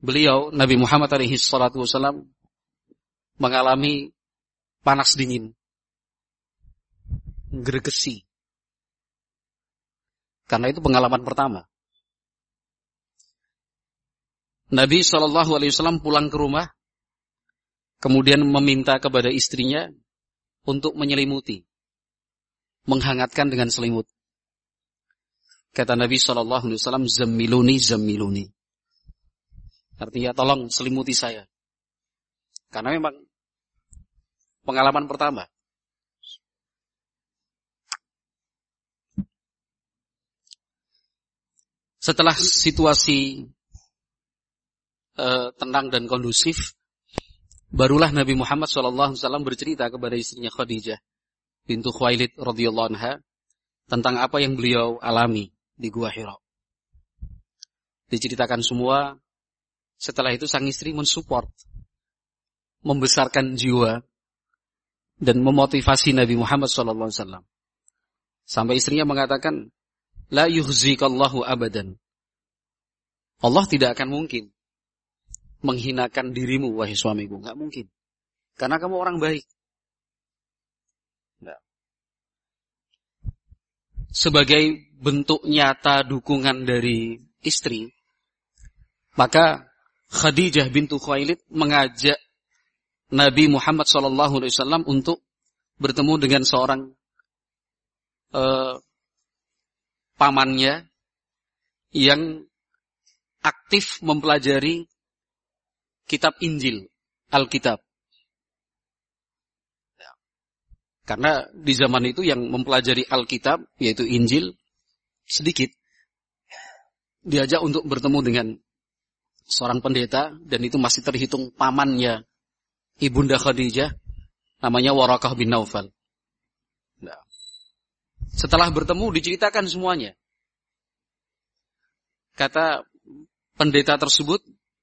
beliau Nabi Muhammad alaihi salatu wasallam mengalami panas dingin, gregesi. Karena itu pengalaman pertama. Nabi SAW pulang ke rumah, kemudian meminta kepada istrinya untuk menyelimuti, menghangatkan dengan selimut. Kata Nabi SAW, zammiluni, zammiluni. Artinya tolong selimuti saya. Karena memang pengalaman pertama. Setelah situasi tenang dan kondusif, barulah Nabi Muhammad SAW bercerita kepada istrinya Khadijah bintu Khuwailid radhiyallahu anha tentang apa yang beliau alami di Gua Hira. Diceritakan semua. Setelah itu sang istri mensupport, membesarkan jiwa dan memotivasi Nabi Muhammad SAW. Sampai istrinya mengatakan, la yuhzikallahu abadan. Allah tidak akan mungkin menghinakan dirimu, wahai suamiku. Enggak mungkin. Karena kamu orang baik. Nah. Sebagai bentuk nyata dukungan dari istri, maka Khadijah bintu Khuwailid mengajak Nabi Muhammad SAW untuk bertemu dengan seorang pamannya yang aktif mempelajari kitab Injil, Alkitab. Karena di zaman itu yang mempelajari Alkitab, yaitu Injil, sedikit. Diajak untuk bertemu dengan seorang pendeta, dan itu masih terhitung pamannya Ibunda Khadijah, namanya Warakah bin Naufal. Nah, setelah bertemu diceritakan semuanya. Kata pendeta tersebut,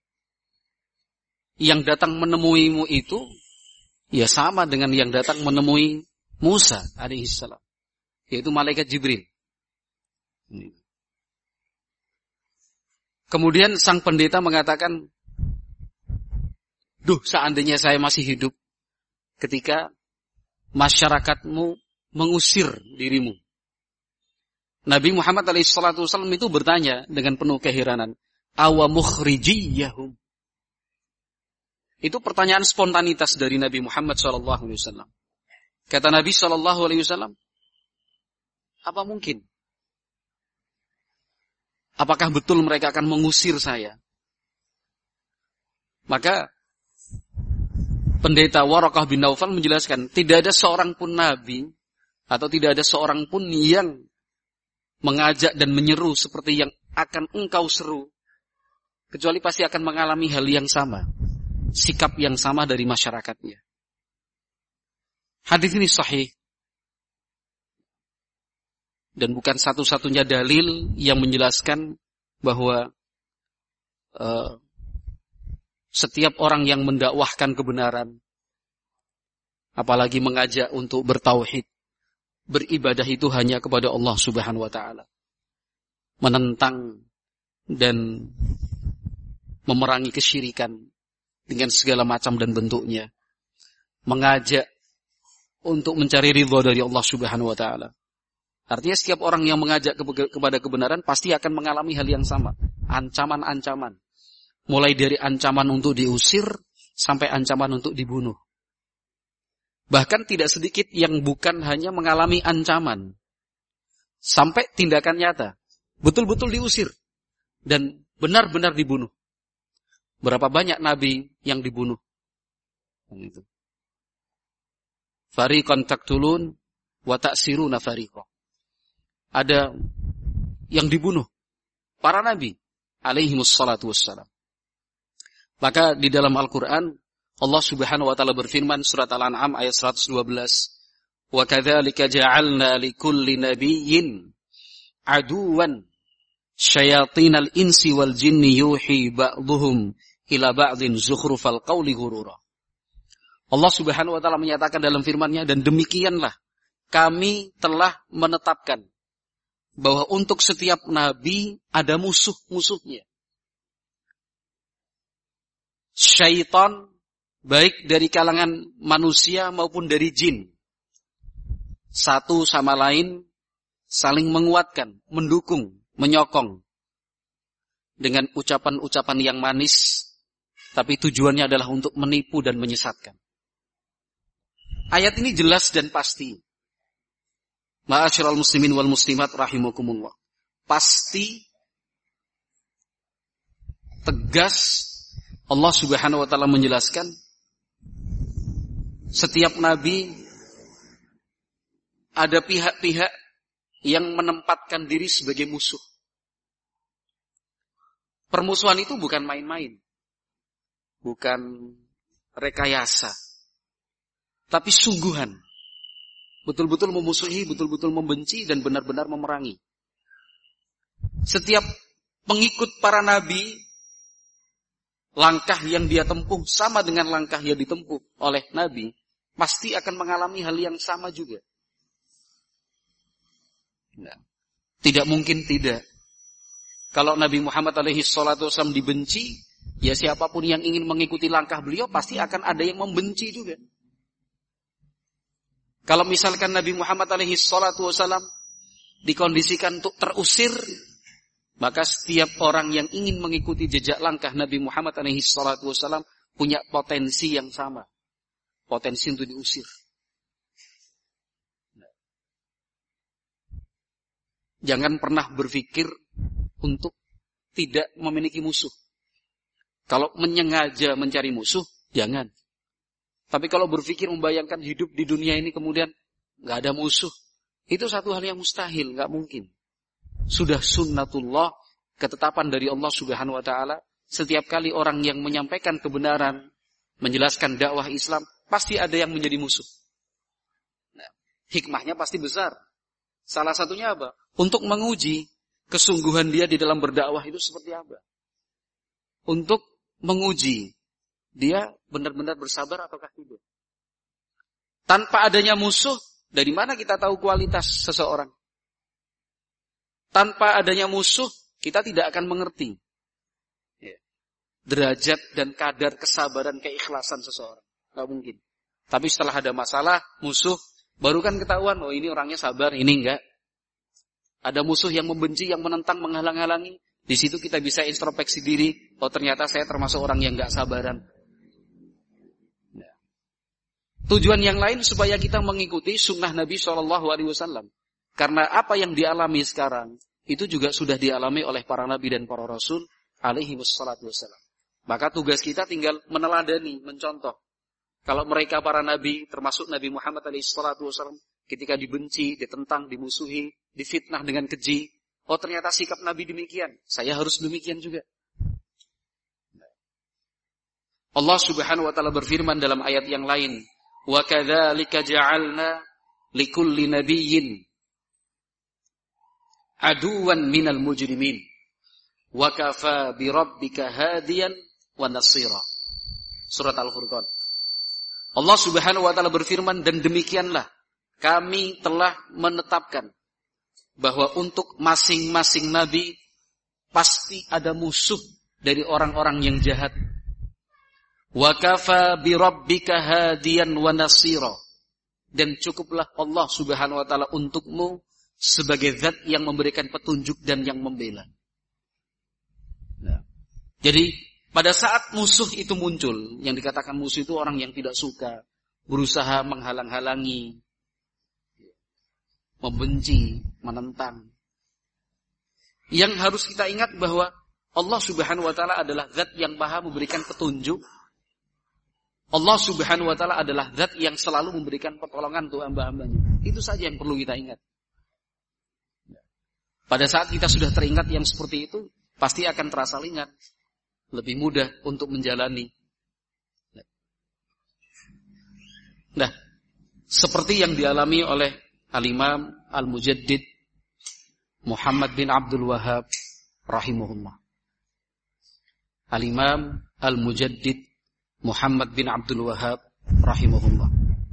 yang datang menemuimu itu ya sama dengan yang datang menemui Musa alaihissalam, yaitu malaikat Jibril. Kemudian sang pendeta mengatakan, duh, seandainya saya masih hidup ketika masyarakatmu mengusir dirimu. Nabi Muhammad SAW itu bertanya dengan penuh keheranan, awa mukhrijiyahum. Itu pertanyaan spontanitas dari Nabi Muhammad SAW. Kata Nabi SAW, apa mungkin? Apakah betul mereka akan mengusir saya? Maka pendeta Warakah bin Naufal menjelaskan, tidak ada seorang pun nabi atau tidak ada seorang pun yang mengajak dan menyeru seperti yang akan engkau seru, kecuali pasti akan mengalami hal yang sama, sikap yang sama dari masyarakatnya. Hadis ini sahih dan bukan satu-satunya dalil yang menjelaskan bahwa setiap orang yang mendakwahkan kebenaran, apalagi mengajak untuk bertauhid, beribadah itu hanya kepada Allah Subhanahu wa taala. Menentang dan memerangi kesyirikan dengan segala macam dan bentuknya. Mengajak untuk mencari ridha dari Allah Subhanahu wa taala. Artinya setiap orang yang mengajak kepada kebenaran pasti akan mengalami hal yang sama. Ancaman-ancaman. Mulai dari ancaman untuk diusir sampai ancaman untuk dibunuh. Bahkan tidak sedikit yang bukan hanya mengalami ancaman, sampai tindakan nyata. Betul-betul diusir dan benar-benar dibunuh. Berapa banyak nabi yang dibunuh? Fariqan taqtulun wa ta'siruna fariqa. Ada yang dibunuh para nabi alaihimus salatu wassalam. Maka di dalam Al-Quran Allah Subhanahu wa taala berfirman surat Al-An'am ayat 112, "Wa kadzalika ja'alna likulli nabiyyin aduwan syayatinal insi wal jinni yuhi ba'dhum ila ba'dhin zukhrufal qawli ghurura." Allah Subhanahu wa taala menyatakan dalam firman-Nya, dan demikianlah kami telah menetapkan bahwa untuk setiap nabi ada musuh-musuhnya. syaitan, baik dari kalangan manusia maupun dari jin, satu sama lain saling menguatkan, mendukung, menyokong dengan ucapan-ucapan yang manis, tapi tujuannya adalah untuk menipu dan menyesatkan. Ayat ini jelas dan pasti. Ma'asyiral muslimin wal muslimat rahimakumullah. Pasti, tegas Allah Subhanahu wa taala menjelaskan setiap nabi ada pihak-pihak yang menempatkan diri sebagai musuh. Permusuhan itu bukan main-main. Bukan rekayasa. Tapi sungguhan. Betul-betul memusuhi, betul-betul membenci dan benar-benar memerangi. Setiap pengikut para nabi, langkah yang dia tempuh sama dengan langkah yang ditempuh oleh nabi, pasti akan mengalami hal yang sama juga. Nah, tidak mungkin tidak. Kalau Nabi Muhammad SAW dibenci, ya siapapun yang ingin mengikuti langkah beliau pasti akan ada yang membenci juga. Kalau misalkan Nabi Muhammad SAW dikondisikan untuk terusir, maka setiap orang yang ingin mengikuti jejak langkah Nabi Muhammad SAW punya potensi yang sama. Potensi untuk diusir. Jangan pernah berpikir untuk tidak memiliki musuh. Kalau menyengaja mencari musuh, jangan. Tapi kalau berpikir membayangkan hidup di dunia ini kemudian nggak ada musuh, itu satu hal yang mustahil, nggak mungkin. Sudah sunnatullah, ketetapan dari Allah Subhanahu wa taala, setiap kali orang yang menyampaikan kebenaran, menjelaskan dakwah Islam, pasti ada yang menjadi musuh. Nah, hikmahnya pasti besar. Salah satunya apa? Untuk menguji kesungguhan dia di dalam berdakwah itu seperti apa. Untuk menguji dia benar-benar bersabar ataukah tidak. Tanpa adanya musuh, dari mana kita tahu kualitas seseorang? Tanpa adanya musuh, kita tidak akan mengerti derajat dan kadar kesabaran, keikhlasan seseorang. Tidak mungkin. Tapi setelah ada masalah, musuh, baru kan ketahuan, oh ini orangnya sabar, ini enggak. Ada musuh yang membenci, yang menentang, menghalang-halangi. Di situ kita bisa introspeksi diri, oh ternyata saya termasuk orang yang enggak sabaran. Nah. Tujuan yang lain supaya kita mengikuti sunnah Nabi SAW. Karena apa yang dialami sekarang, itu juga sudah dialami oleh para nabi dan para rasul alaihi wassalatu wassalam. Maka tugas kita tinggal meneladani, mencontoh. Kalau mereka para nabi, termasuk Nabi Muhammad alaihi wassalatu wassalam, ketika dibenci, ditentang, dimusuhi, difitnah dengan keji, oh ternyata sikap Nabi demikian, saya harus demikian juga. Allah Subhanahu wa taala berfirman dalam ayat yang lain, wa kadzalika ja'alna likulli nabiyyin aduwan minal mujrimin wa kafa bi rabbika hadiyan wa nasira. Surat Al-Furqan. Allah Subhanahu wa taala berfirman, dan demikianlah kami telah menetapkan bahwa untuk masing-masing nabi pasti ada musuh dari orang-orang yang jahat. Wa kafa bi rabbika hadiyan wa nasira. Dan cukuplah Allah Subhanahu wa taala untukmu sebagai zat yang memberikan petunjuk dan yang membela. Nah, jadi pada saat musuh itu muncul, yang dikatakan musuh itu orang yang tidak suka, berusaha menghalang-halangi, membenci, menentang. Yang harus kita ingat bahwa Allah Subhanahu wa taala adalah zat yang maha memberikan petunjuk. Allah Subhanahu wa taala adalah zat yang selalu memberikan pertolongan untuk hamba-hambanya. Itu saja yang perlu kita ingat. Pada saat kita sudah teringat yang seperti itu, pasti akan terasa ringan, lebih mudah untuk menjalani. Nah, seperti yang dialami oleh Al-Imam Al-Mujaddid Muhammad bin Abdul Wahhab rahimahullah. Al-Imam Al-Mujaddid Muhammad bin Abdul Wahhab rahimahullah.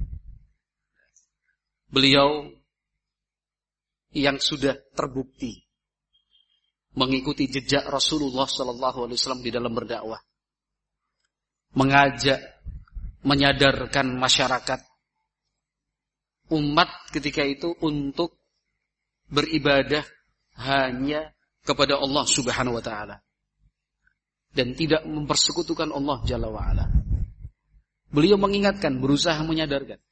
Beliau yang sudah terbukti mengikuti jejak Rasulullah SAW di dalam berdakwah. mengajak, menyadarkan masyarakat umat ketika itu untuk beribadah hanya kepada Allah Subhanahu wa taala dan tidak mempersekutukan Allah Jalla wa ala. Beliau mengingatkan, berusaha menyadarkan.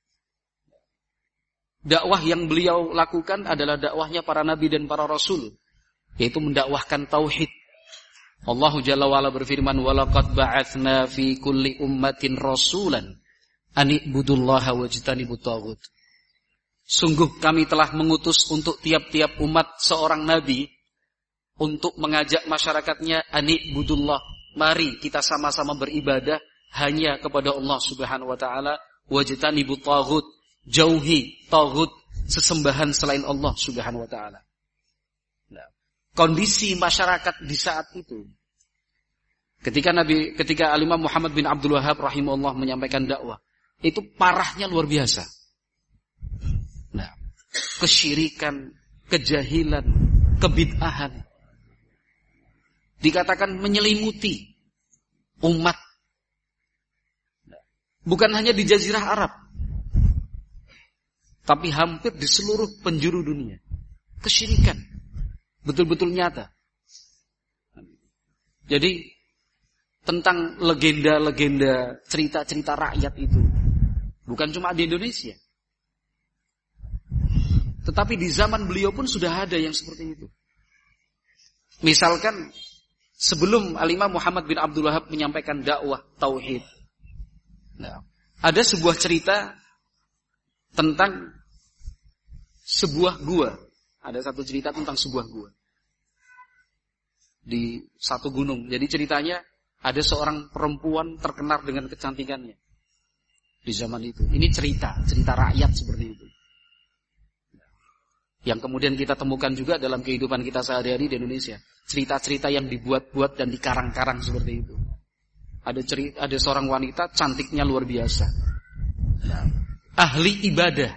Dakwah yang beliau lakukan adalah dakwahnya para nabi dan para rasul, yaitu mendakwahkan tauhid. Allah Jalla wa ala berfirman, "Walaqad ba'atsna fi kulli ummatin rasulan an i'budullaha wajtanibut taghut." Sungguh kami telah mengutus untuk tiap-tiap umat seorang nabi untuk mengajak masyarakatnya an i'budullah. Mari kita sama-sama beribadah hanya kepada Allah Subhanahu wa taala, wajtanibut taghut. Jauhi taghut, sesembahan selain Allah Subhanahu wa taala. Nah, kondisi masyarakat di saat itu ketika Al-Imam Muhammad bin Abdul Wahhab rahimahullah menyampaikan dakwah, itu parahnya luar biasa. Nah, kesyirikan, kejahilan, kebid'ahan dikatakan menyelimuti umat. Bukan hanya di Jazirah Arab, tapi hampir di seluruh penjuru dunia. Kesyirikan betul-betul nyata. Jadi tentang legenda-legenda, cerita-cerita rakyat itu bukan cuma di Indonesia, tetapi di zaman beliau pun sudah ada yang seperti itu. Misalkan sebelum Al-Imam Muhammad bin Abdul Wahhab menyampaikan dakwah tauhid, nah, ada sebuah cerita tentang sebuah gua. Ada satu cerita tentang sebuah gua di satu gunung. Jadi ceritanya ada seorang perempuan terkenal dengan kecantikannya di zaman itu. Ini cerita rakyat seperti itu, yang kemudian kita temukan juga dalam kehidupan kita sehari-hari di Indonesia. Cerita-cerita yang dibuat-buat dan dikarang-karang seperti itu. Ada seorang wanita cantiknya luar biasa, ahli ibadah,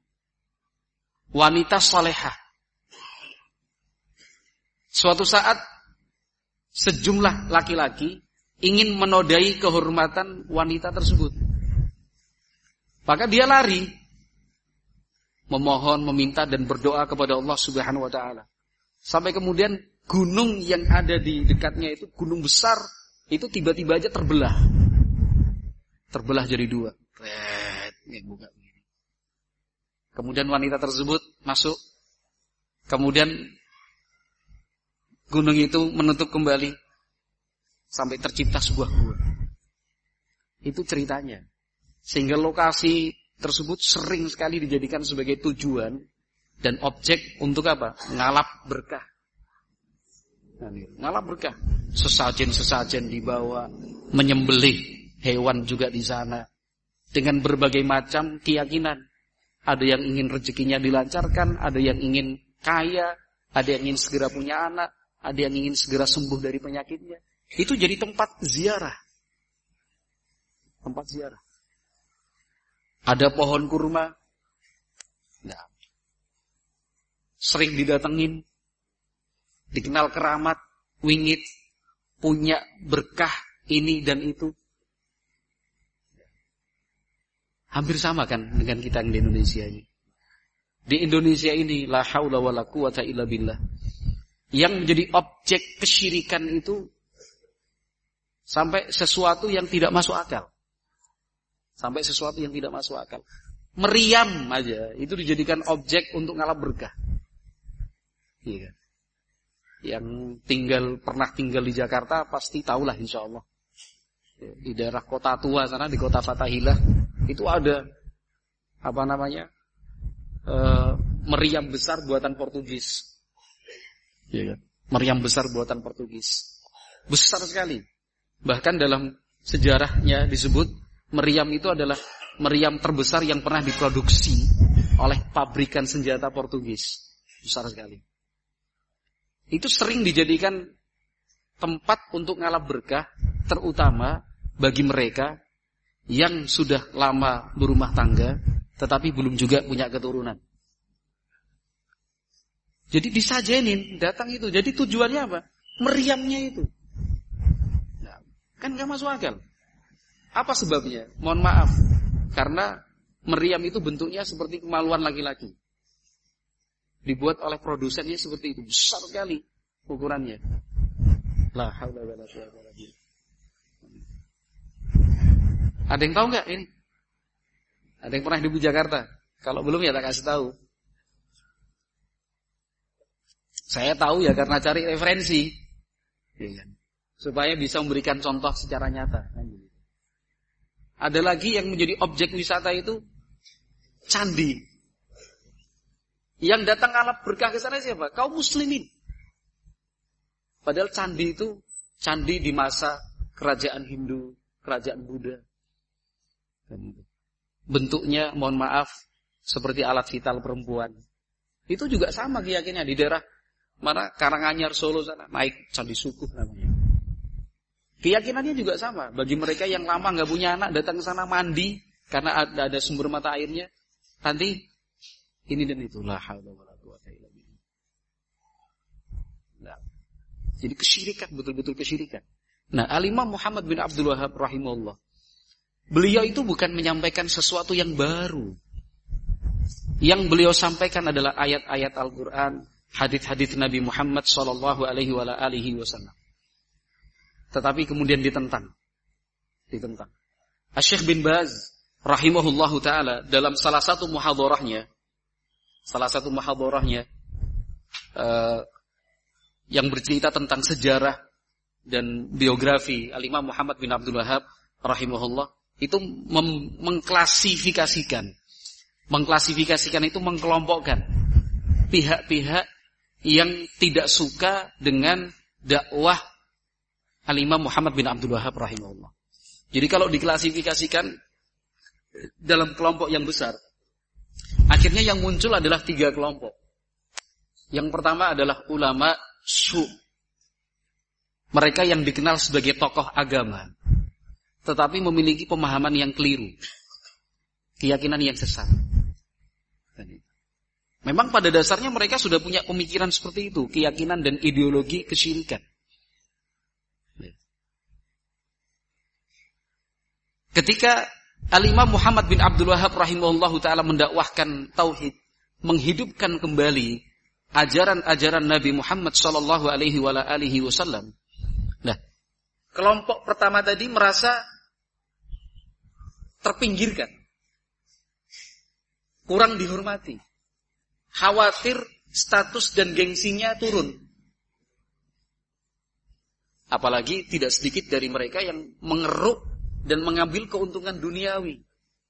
wanita salehah. Suatu saat sejumlah laki-laki ingin menodai kehormatan wanita tersebut. Maka dia lari, memohon, meminta dan berdoa kepada Allah Subhanahu wa taala. Sampai kemudian gunung yang ada di dekatnya itu, gunung besar, itu tiba-tiba aja terbelah. Terbelah jadi dua. Kemudian wanita tersebut masuk. Kemudian gunung itu menutup kembali sampai tercipta sebuah gua. Itu ceritanya. Sehingga lokasi tersebut sering sekali dijadikan sebagai tujuan dan objek untuk apa? Ngalap berkah. Ngalap berkah. Sesajen-sesajen dibawa, menyembelih hewan juga di sana dengan berbagai macam keyakinan. Ada yang ingin rezekinya dilancarkan, ada yang ingin kaya, ada yang ingin segera punya anak, ada yang ingin segera sembuh dari penyakitnya. Itu jadi tempat ziarah. Tempat ziarah. Ada pohon kurma. Nah, sering didatengin. Dikenal keramat, wingit, punya berkah ini dan itu. Hampir sama kan dengan kita yang di Indonesia ini. Di Indonesia ini la haula wala quwata illa billah. Yang menjadi objek kesyirikan itu sampai sesuatu yang tidak masuk akal. Sampai sesuatu yang tidak masuk akal. Meriam aja itu dijadikan objek untuk ngalap berkah. Iya. Yang pernah tinggal di Jakarta pasti tahulah insyaallah. Di daerah Kota Tua sana, di Kota Fathahilah, itu ada meriam besar buatan Portugis. Ya, meriam besar buatan Portugis. Besar sekali. Bahkan dalam sejarahnya disebut meriam itu adalah meriam terbesar yang pernah diproduksi oleh pabrikan senjata Portugis. Besar sekali. Itu sering dijadikan tempat untuk ngalap berkah, terutama bagi mereka yang sudah lama berumah tangga tetapi belum juga punya keturunan. Jadi disajenin, datang itu. Jadi tujuannya apa? Meriamnya itu. Nah, kan gak masuk akal. Apa sebabnya? Mohon maaf. Karena meriam itu bentuknya seperti kemaluan laki-laki. Dibuat oleh produsennya seperti itu. Besar sekali ukurannya. La haula wala quwwata illa billah. Ada yang tahu nggak ini? Ada yang pernah hidup di Jakarta? Kalau belum ya tak kasih tahu. Saya tahu ya karena cari referensi, ya kan? Supaya bisa memberikan contoh secara nyata. Ada lagi yang menjadi objek wisata itu candi. Yang datang alat berkah ke sana siapa? Kaum muslimin. Padahal candi itu candi di masa kerajaan Hindu, kerajaan Buddha. Bentuknya mohon maaf seperti alat vital perempuan. Itu juga sama keyakinannya di daerah mana Karanganyar Solo sana, naik candi Sukuh namanya. Keyakinannya juga sama. Bagi mereka yang lama nggak punya anak datang ke sana mandi karena ada sumber mata airnya. Nanti ini dan itu la haula wala quwwata illa billah. Nah, jadi kesyirikan, betul-betul kesyirikan. Nah, Al-Imam Muhammad bin Abdul Wahhab rahimahullah, beliau itu bukan menyampaikan sesuatu yang baru. Yang beliau sampaikan adalah ayat-ayat Al-Quran, hadits-hadits Nabi Muhammad sallallahu alaihi wasallam. Tetapi kemudian ditentang. Asy-Syaikh bin Baz rahimahullahu taala dalam salah satu muhadharahnya yang bercerita tentang sejarah dan biografi Al-Imam Muhammad bin Abdul Wahhab rahimahullah, itu mengklasifikasikan itu mengkelompokkan pihak-pihak yang tidak suka dengan dakwah Al-Imam Muhammad bin Abdul Wahhab rahimahullah. Jadi kalau diklasifikasikan dalam kelompok yang besar, akhirnya yang muncul adalah 3 kelompok. Yang pertama adalah ulama su. Mereka yang dikenal sebagai tokoh agama, tetapi memiliki pemahaman yang keliru, keyakinan yang sesat. Memang pada dasarnya mereka sudah punya pemikiran seperti itu, keyakinan dan ideologi kesyirikan. Ketika Al-Imam Muhammad bin Abdul Wahhab rahimahullahu ta'ala mendakwahkan tauhid, menghidupkan kembali ajaran-ajaran Nabi Muhammad sallallahu alaihi wasallam. Nah, kelompok pertama tadi merasa terpinggirkan, kurang dihormati, khawatir status dan gengsinya turun. Apalagi tidak sedikit dari mereka yang mengeruk dan mengambil keuntungan duniawi.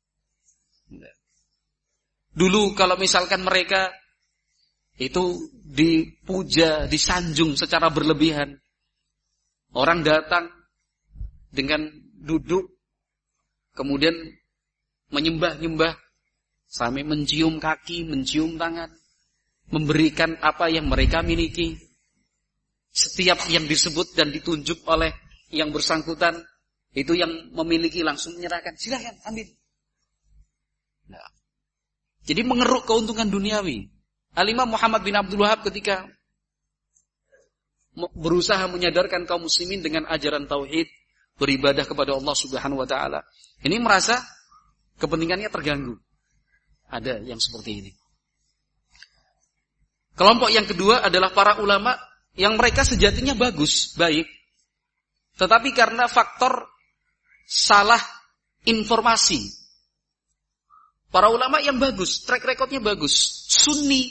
Dulu kalau misalkan mereka itu dipuja, disanjung secara berlebihan, orang datang dengan duduk, kemudian menyembah-nyembah, sampai mencium kaki, mencium tangan, memberikan apa yang mereka miliki. Setiap yang disebut dan ditunjuk oleh yang bersangkutan, itu yang memiliki langsung menyerahkan, silakan ambil. Nah, jadi mengeruk keuntungan duniawi. Al-Imam Muhammad bin Abdul Wahhab ketika berusaha menyadarkan kaum muslimin dengan ajaran tauhid, beribadah kepada Allah Subhanahu wa taala, ini merasa kepentingannya terganggu. Ada yang seperti ini. Kelompok yang kedua adalah para ulama yang mereka sejatinya bagus, baik, tetapi karena faktor salah informasi. Para ulama yang bagus, track recordnya bagus, sunni,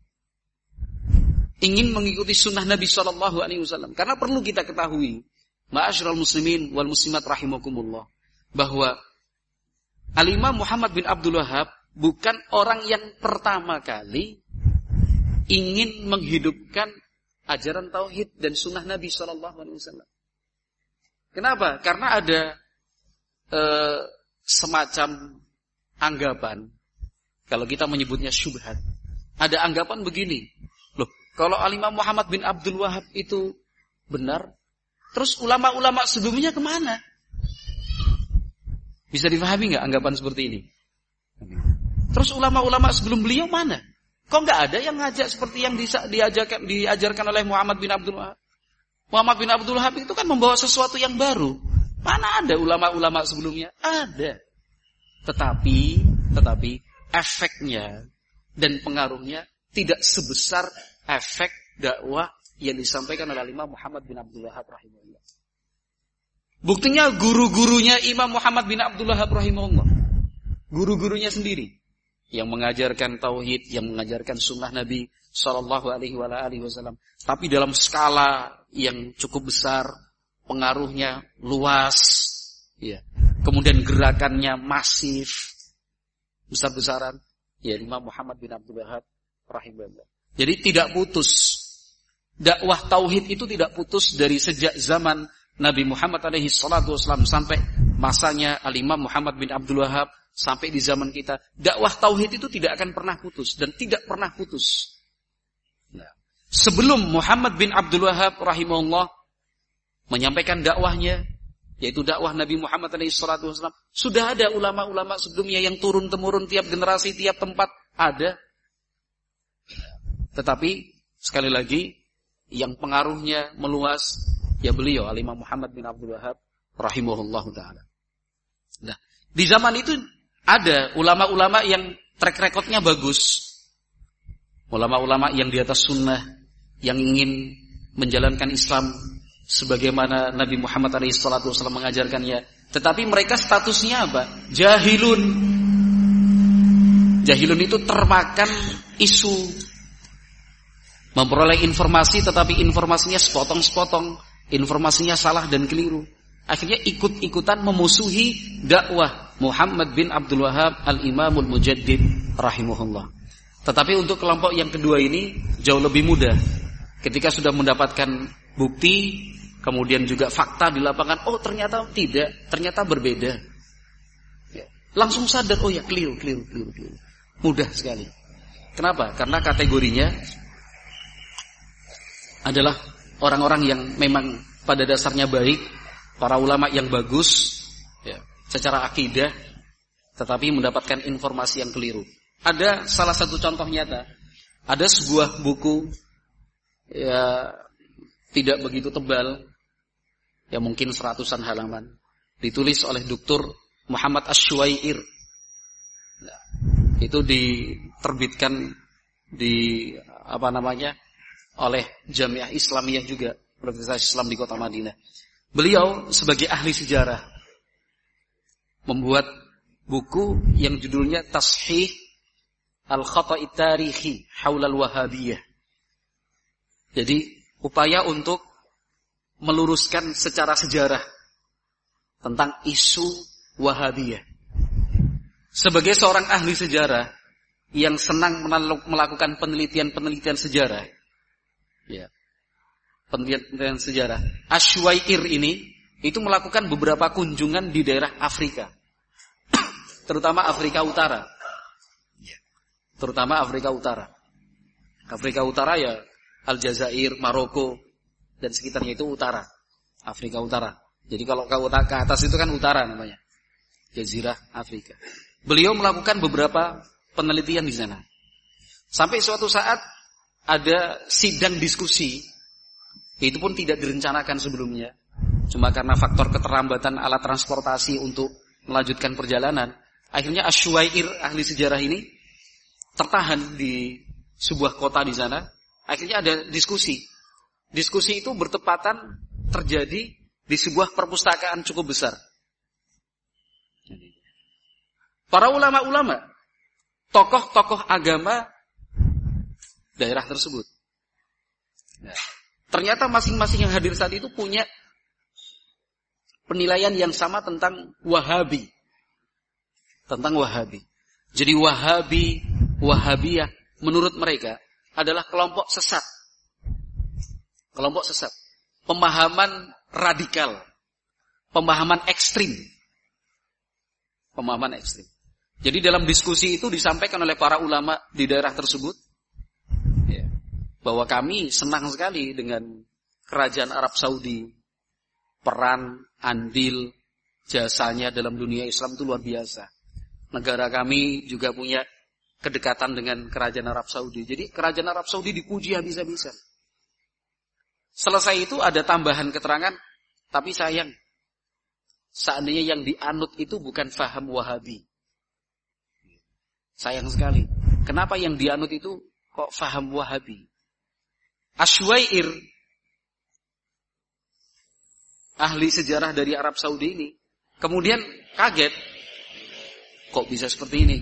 ingin mengikuti sunnah Nabi SAW. Karena perlu kita ketahui, ma'asyiral muslimin wal muslimat rahimakumullah, bahwa Al-Imam Muhammad bin Abdul Wahhab bukan orang yang pertama kali ingin menghidupkan ajaran tauhid dan sunnah Nabi SAW. Kenapa? Karena ada semacam anggapan, kalau kita menyebutnya syubhat, ada anggapan begini, loh, kalau Al-Imam Muhammad bin Abdul Wahhab itu benar, terus ulama-ulama sebelumnya kemana? Bisa difahami nggak anggapan seperti ini? Terus ulama-ulama sebelum beliau mana? Kok nggak ada yang ngajak seperti yang diajarkan oleh Muhammad bin Abdul Wahhab? Muhammad bin Abdul Wahhab itu kan membawa sesuatu yang baru, Mana ada ulama-ulama sebelumnya? Ada. Tetapi efeknya dan pengaruhnya tidak sebesar efek dakwah yang disampaikan oleh Imam Muhammad bin Abdul Wahhab rahimahullah. Buktinya guru-gurunya Imam Muhammad bin Abdul Wahhab rahimahullah. Guru-gurunya sendiri yang mengajarkan tauhid, yang mengajarkan sunnah Nabi sallallahu alaihi wasallam, tapi dalam skala yang cukup besar, pengaruhnya luas, ya. Kemudian gerakannya masif, besar-besaran, ya, Imam Muhammad bin Abdul Wahhab rahimahullah. Jadi tidak putus. Dakwah tauhid itu tidak putus dari sejak zaman Nabi Muhammad alaihi salatu wasallam sampai masanya Al-Imam Muhammad bin Abdul Wahhab sampai di zaman kita. Dakwah tauhid itu tidak akan pernah putus dan tidak pernah putus. Nah, sebelum Muhammad bin Abdul Wahhab rahimahullah menyampaikan dakwahnya, yaitu dakwah Nabi Muhammad SAW, sudah ada ulama-ulama sebelumnya yang turun-temurun tiap generasi, tiap tempat ada. Tetapi sekali lagi yang pengaruhnya meluas, ya beliau Al-Imam Muhammad bin Abdul Wahhab rahimahullah ta'ala. Nah, di zaman itu ada ulama-ulama yang track recordnya bagus. Ulama-ulama yang di atas sunnah, yang ingin menjalankan Islam sebagaimana Nabi Muhammad SAW mengajarkannya. Tetapi mereka statusnya apa? Jahilun. Jahilun itu termakan isu. Memperoleh informasi tetapi informasinya sepotong-sepotong. Informasinya salah dan keliru. Akhirnya ikut-ikutan memusuhi dakwah Muhammad bin Abdul Wahhab Al-Imamul Mujaddid rahimahullah. Tetapi untuk kelompok yang kedua ini jauh lebih mudah. Ketika sudah mendapatkan bukti, kemudian juga fakta di lapangan, oh ternyata tidak, ternyata berbeda. Ya. Langsung sadar, oh ya keliru. Mudah sekali. Kenapa? Karena kategorinya adalah orang-orang yang memang pada dasarnya baik, para ulama yang bagus, ya, secara akidah, tetapi mendapatkan informasi yang keliru. Ada salah satu contoh nyata, ada sebuah buku, ya tidak begitu tebal, ya mungkin 100-an halaman, ditulis oleh Dr. Muhammad Asy-Syuwair. Nah, itu diterbitkan di oleh Jamiah Islamiyah juga, Universitas Islam di Kota Madinah. Beliau sebagai ahli sejarah membuat buku yang judulnya Tashih Al-Khata'i Tarikhi Haulal Wahabiyah. Jadi upaya untuk meluruskan secara sejarah tentang isu Wahabiyah. Sebagai seorang ahli sejarah yang senang melakukan penelitian sejarah, ya, penelitian sejarah, Asy-Syuwair ini itu melakukan beberapa kunjungan di daerah Afrika, terutama Afrika Utara. Afrika Utara ya Aljazair, Maroko dan sekitarnya itu utara. Afrika Utara. Jadi kalau ke atas itu kan utara namanya. Jazirah Afrika. Beliau melakukan beberapa penelitian di sana. Sampai suatu saat ada sidang diskusi. Itu pun tidak direncanakan sebelumnya. Cuma karena faktor keterlambatan alat transportasi untuk melanjutkan perjalanan, akhirnya Asy-Syuwair ahli sejarah ini tertahan di sebuah kota di sana. Akhirnya ada diskusi. Diskusi itu bertepatan terjadi di sebuah perpustakaan cukup besar. Para ulama-ulama, tokoh-tokoh agama daerah tersebut. Nah, ternyata masing-masing yang hadir saat itu punya penilaian yang sama tentang Wahabi. Tentang Wahabi. Jadi Wahabiyah menurut mereka adalah kelompok sesat. Kelompok sesat. Pemahaman radikal. Pemahaman ekstrim. Pemahaman ekstrim. Jadi dalam diskusi itu disampaikan oleh para ulama di daerah tersebut, ya, bahwa kami senang sekali dengan kerajaan Arab Saudi. Peran, andil, jasanya dalam dunia Islam itu luar biasa. Negara kami juga punya kedekatan dengan kerajaan Arab Saudi. Jadi kerajaan Arab Saudi dipuji habis-habisan. Selesai itu ada tambahan keterangan, tapi sayang, seandainya yang dianut itu bukan faham Wahabi. Sayang sekali. Kenapa yang dianut itu kok faham Wahabi? Asywair, ahli sejarah dari Arab Saudi ini, kemudian kaget, kok bisa seperti ini?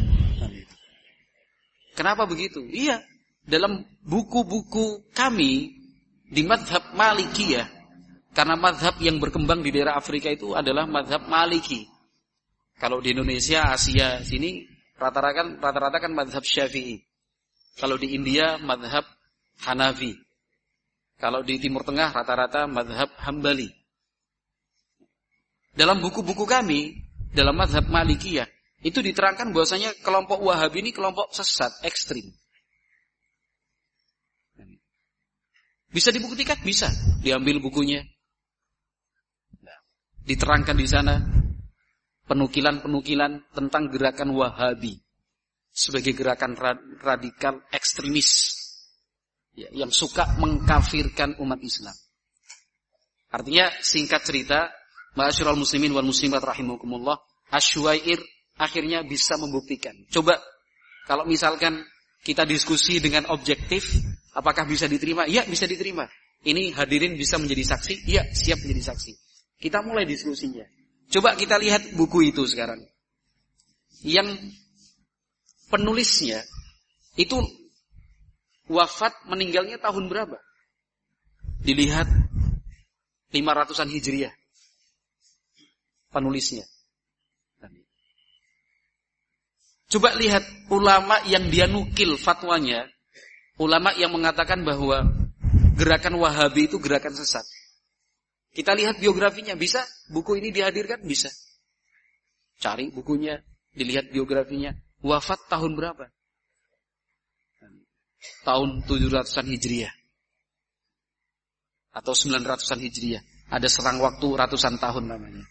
Kenapa begitu? Iya, dalam buku-buku kami di madhab Malikiyah, karena madhab yang berkembang di daerah Afrika itu adalah madhab Maliki. Kalau di Indonesia, Asia sini rata-rata kan madhab Syafi'i. Kalau di India madhab Hanafi. Kalau di Timur Tengah rata-rata madhab Hambali. Dalam buku-buku kami, dalam madhab Malikiyah, itu diterangkan bahwasanya kelompok Wahabi ini kelompok sesat, ekstrim. Bisa dibuktikan? Bisa. Diambil bukunya. Diterangkan di sana penukilan-penukilan tentang gerakan Wahabi sebagai gerakan radikal ekstremis, ya, yang suka mengkafirkan umat Islam. Artinya singkat cerita, ma'asyiral muslimin wal muslimat rahimakumullah, Asywair akhirnya bisa membuktikan. Coba kalau misalkan kita diskusi dengan objektif, apakah bisa diterima? Ya, bisa diterima. Ini hadirin bisa menjadi saksi? Ya, siap menjadi saksi. Kita mulai diskusinya. Coba kita lihat buku itu sekarang. Yang penulisnya itu wafat meninggalnya tahun berapa? Dilihat 500-an Hijriah. Penulisnya. Coba lihat ulama yang dia nukil fatwanya. Ulama yang mengatakan bahwa gerakan Wahabi itu gerakan sesat. Kita lihat biografinya. Bisa? Buku ini dihadirkan? Bisa. Cari bukunya. Dilihat biografinya. Wafat tahun berapa? Tahun 700-an Hijriah. Atau 900-an Hijriah. Ada serang waktu ratusan tahun namanya.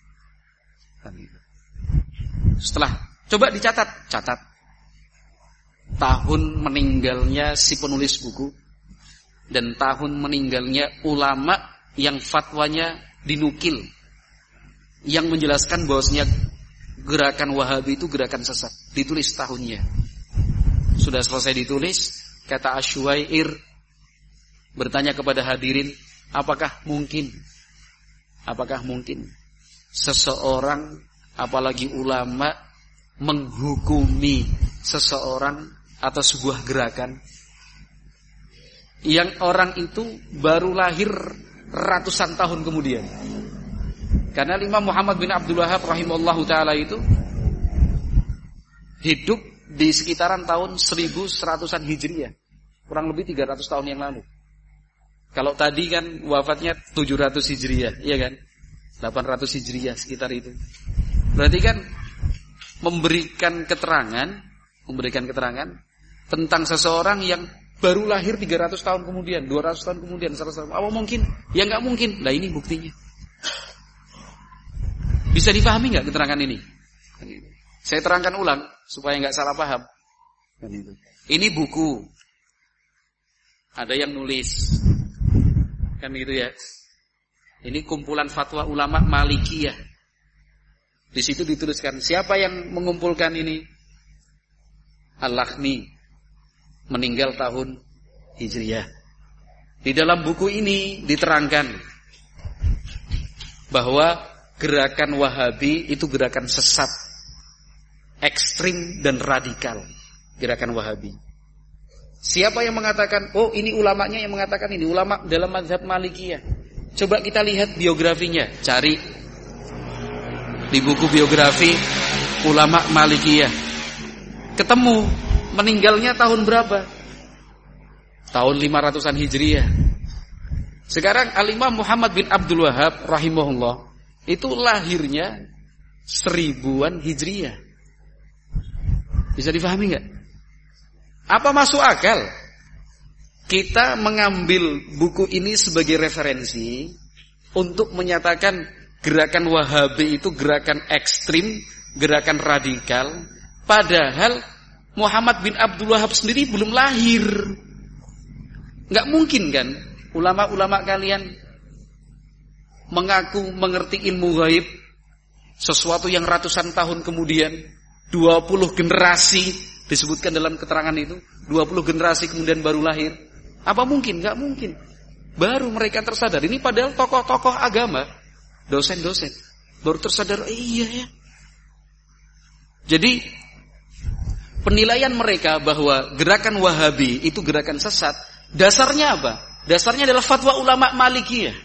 Setelah, coba dicatat. Catat. Tahun meninggalnya si penulis buku. Dan tahun meninggalnya ulama yang fatwanya dinukil. Yang menjelaskan bahwasanya gerakan Wahabi itu gerakan sesat. Ditulis tahunnya. Sudah selesai ditulis, kata Asywair bertanya kepada hadirin, apakah mungkin seseorang, apalagi ulama, menghukumi seseorang atas sebuah gerakan yang orang itu baru lahir ratusan tahun kemudian? Karena Imam Muhammad bin Abdul Wahhab rahimahullahu ta'ala itu hidup di sekitaran tahun 1100-an Hijriah. Kurang lebih 300 tahun yang lalu. Kalau tadi kan wafatnya 700 Hijriah, iya kan? 800 Hijriah sekitar itu. Berarti kan memberikan keterangan tentang seseorang yang baru lahir 300 tahun kemudian, 200 tahun kemudian, 100 tahun. Apa mungkin? Ya enggak mungkin. Lah ini buktinya. Bisa dipahami enggak keterangan ini? Saya terangkan ulang supaya enggak salah paham. Ini buku. Ada yang nulis. Kan gitu ya. Ini kumpulan fatwa ulama Malikiyah. Di situ dituliskan siapa yang mengumpulkan ini? Al-Lakhmi, meninggal tahun Hijriah. Di dalam buku ini diterangkan bahwa gerakan Wahabi itu gerakan sesat, ekstrim dan radikal. Gerakan Wahabi. Siapa yang mengatakan, oh ini ulamanya yang mengatakan ini, ulama dalam mazhab Malikiyah. Coba kita lihat biografinya, cari di buku biografi ulama Malikiyah. Ketemu meninggalnya tahun berapa? Tahun 500-an Hijriah. Sekarang Al-Imam Muhammad bin Abdul Wahhab rahimahullah itu lahirnya 1000-an Hijriah. Bisa difahami enggak? Apa masuk akal kita mengambil buku ini sebagai referensi untuk menyatakan gerakan Wahabi itu gerakan ekstrim, gerakan radikal, padahal Muhammad bin Abdul Wahhab sendiri belum lahir. Enggak mungkin kan ulama-ulama kalian mengaku mengerti ilmu gaib, sesuatu yang ratusan tahun kemudian, 20 generasi disebutkan dalam keterangan itu, 20 generasi kemudian baru lahir. Apa mungkin? Gak mungkin. Baru mereka tersadar. Ini padahal tokoh-tokoh agama, dosen-dosen, baru tersadar, iya ya. Jadi penilaian mereka bahwa gerakan Wahabi itu gerakan sesat, dasarnya apa? Dasarnya adalah fatwa ulama Malikiyah.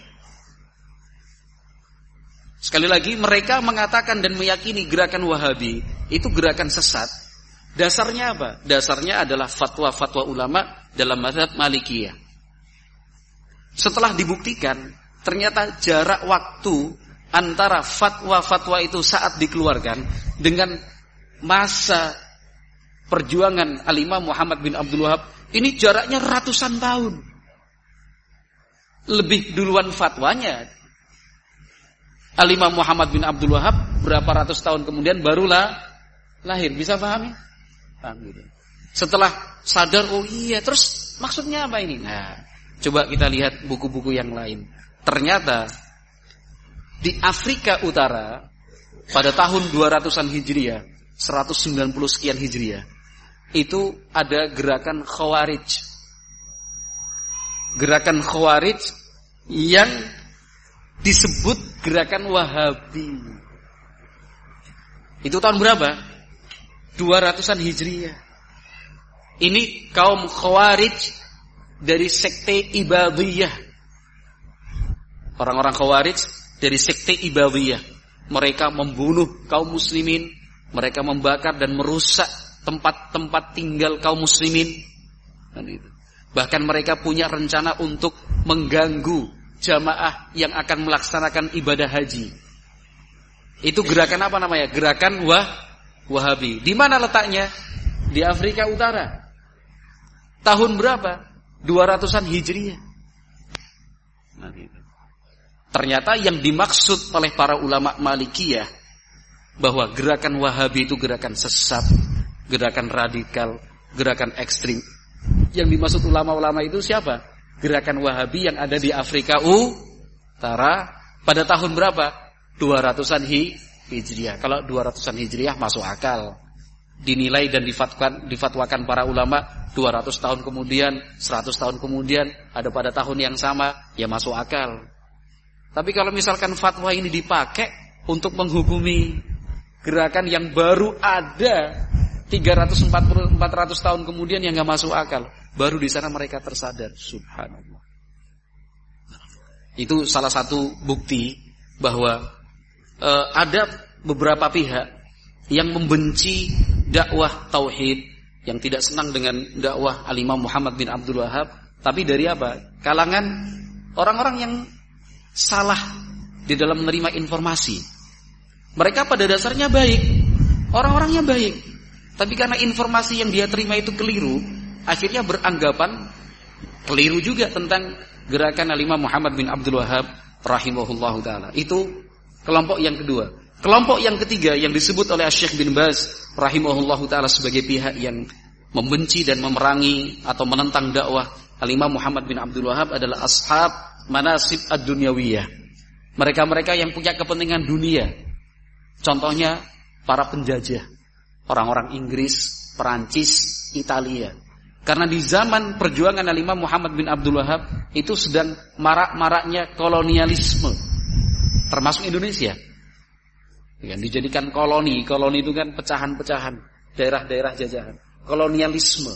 Sekali lagi, mereka mengatakan dan meyakini gerakan Wahabi itu gerakan sesat. Dasarnya apa? Dasarnya adalah fatwa-fatwa ulama dalam mazhab Malikiyah. Setelah dibuktikan, ternyata jarak waktu antara fatwa-fatwa itu saat dikeluarkan dengan masa perjuangan Al-Imam Muhammad bin Abdul Wahab, ini jaraknya ratusan tahun. Lebih duluan fatwanya Al-Imam Muhammad bin Abdul Wahab, berapa ratus tahun kemudian barulah lahir. Bisa pahami? Paham gitu. Setelah sadar, oh iya, terus maksudnya apa ini? Nah, coba kita lihat buku-buku yang lain. Ternyata di Afrika Utara pada tahun 200-an Hijriah, 190 sekian Hijriah, itu ada gerakan Khawarij. Gerakan Khawarij yang disebut gerakan Wahabi. Itu tahun berapa? 200-an Hijriah. Ini kaum Khawarij dari sekte Ibadiyah. Orang-orang Khawarij dari sekte Ibadiyah. Mereka membunuh kaum muslimin, mereka membakar dan merusak tempat-tempat tinggal kaum muslimin. Bahkan mereka punya rencana untuk mengganggu jamaah yang akan melaksanakan ibadah haji. Itu gerakan apa namanya? Gerakan Wahabi. Di mana letaknya? Di Afrika Utara. Tahun berapa? 200-an Hijriah. Nah, gitu. Ternyata yang dimaksud oleh para ulama Malikiyah bahwa gerakan Wahabi itu gerakan sesat, gerakan radikal, gerakan ekstrim. Yang dimaksud ulama-ulama itu siapa? Gerakan Wahabi yang ada di Afrika Utara pada tahun berapa? 200-an Hijriah. Kalau 200-an Hijriah masuk akal. Dinilai dan difatwakan para ulama 200 tahun kemudian, 100 tahun kemudian, ada pada tahun yang sama, ya masuk akal. Tapi kalau misalkan fatwa ini dipakai untuk menghukumi gerakan yang baru ada 340-400 tahun kemudian yang gak masuk akal, baru di sana mereka tersadar. Subhanallah. Itu salah satu bukti bahwa ada beberapa pihak yang membenci dakwah tauhid, yang tidak senang dengan dakwah Al-Imam Muhammad bin Abdul Wahab, tapi dari apa? Kalangan orang-orang yang salah di dalam menerima informasi. Mereka pada dasarnya baik, orang-orangnya baik, tapi karena informasi yang dia terima itu keliru, akhirnya beranggapan keliru juga tentang gerakan Al-Imam Muhammad bin Abdul Wahab rahimahullahu ta'ala. Itu kelompok yang kedua. Kelompok yang ketiga yang disebut oleh Syekh bin Baz rahimahullahu ta'ala sebagai pihak yang membenci dan memerangi atau menentang dakwah Al-Imam Muhammad bin Abdul Wahab adalah ashab manasib ad-dunyawiyah. Mereka-mereka yang punya kepentingan dunia. Contohnya para penjajah, orang-orang Inggris, Perancis, Italia. Karena di zaman perjuangan Al-Imam Muhammad bin Abdul Wahab itu sedang marak-maraknya kolonialisme, termasuk Indonesia. Yang dijadikan koloni itu kan pecahan-pecahan, daerah-daerah jajahan, kolonialisme.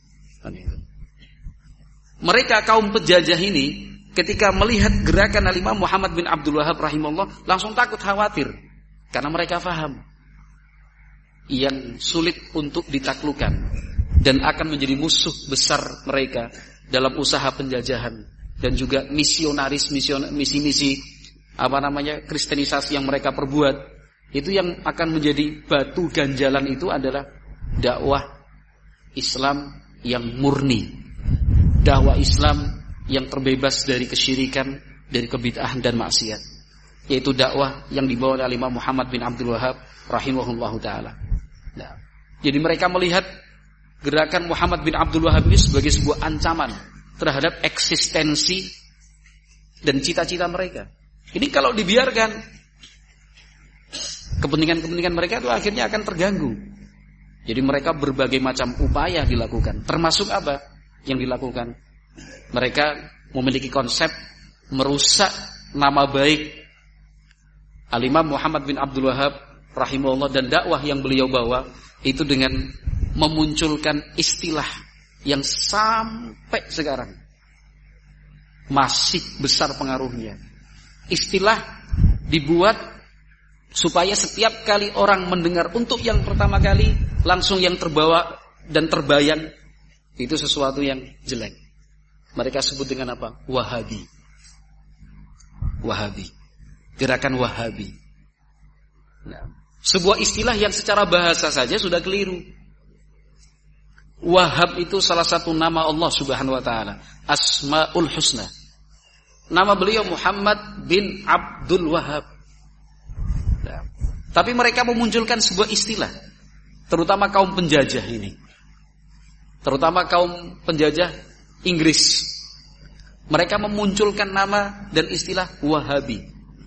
Mereka kaum penjajah ini ketika melihat gerakan Al-Imam Muhammad bin Abdul Wahab rahimahullah langsung takut, khawatir, karena mereka faham yang sulit untuk ditaklukkan dan akan menjadi musuh besar mereka dalam usaha penjajahan dan juga misi-misi kristenisasi yang mereka perbuat. Itu yang akan menjadi batu ganjalan itu adalah dakwah Islam yang murni, dakwah Islam yang terbebas dari kesyirikan, dari kebid'ahan dan maksiat, yaitu dakwah yang dibawa oleh Imam Muhammad bin Abdul Wahab rahimahullahu ta'ala. Nah, jadi mereka melihat gerakan Muhammad bin Abdul Wahab ini sebagai sebuah ancaman terhadap eksistensi dan cita-cita mereka. Ini kalau dibiarkan kepentingan-kepentingan mereka itu akhirnya akan terganggu. Jadi mereka berbagai macam upaya dilakukan. Termasuk apa yang dilakukan? Mereka memiliki konsep merusak nama baik Al-Imam Muhammad bin Abdul Wahhab rahimahullah dan dakwah yang beliau bawa itu dengan memunculkan istilah yang sampai sekarang masih besar pengaruhnya. Istilah dibuat supaya setiap kali orang mendengar untuk yang pertama kali langsung yang terbawa dan terbayang itu sesuatu yang jelek. Mereka sebut dengan apa? Wahabi. Wahabi. Gerakan Wahabi. Nah, sebuah istilah yang secara bahasa saja sudah keliru. Wahhab itu salah satu nama Allah Subhanahu wa taala, Asmaul Husna. Nama beliau Muhammad bin Abdul Wahhab. Nah, tapi mereka memunculkan sebuah istilah, terutama kaum penjajah ini. Terutama kaum penjajah Inggris. Mereka memunculkan nama dan istilah Wahabi.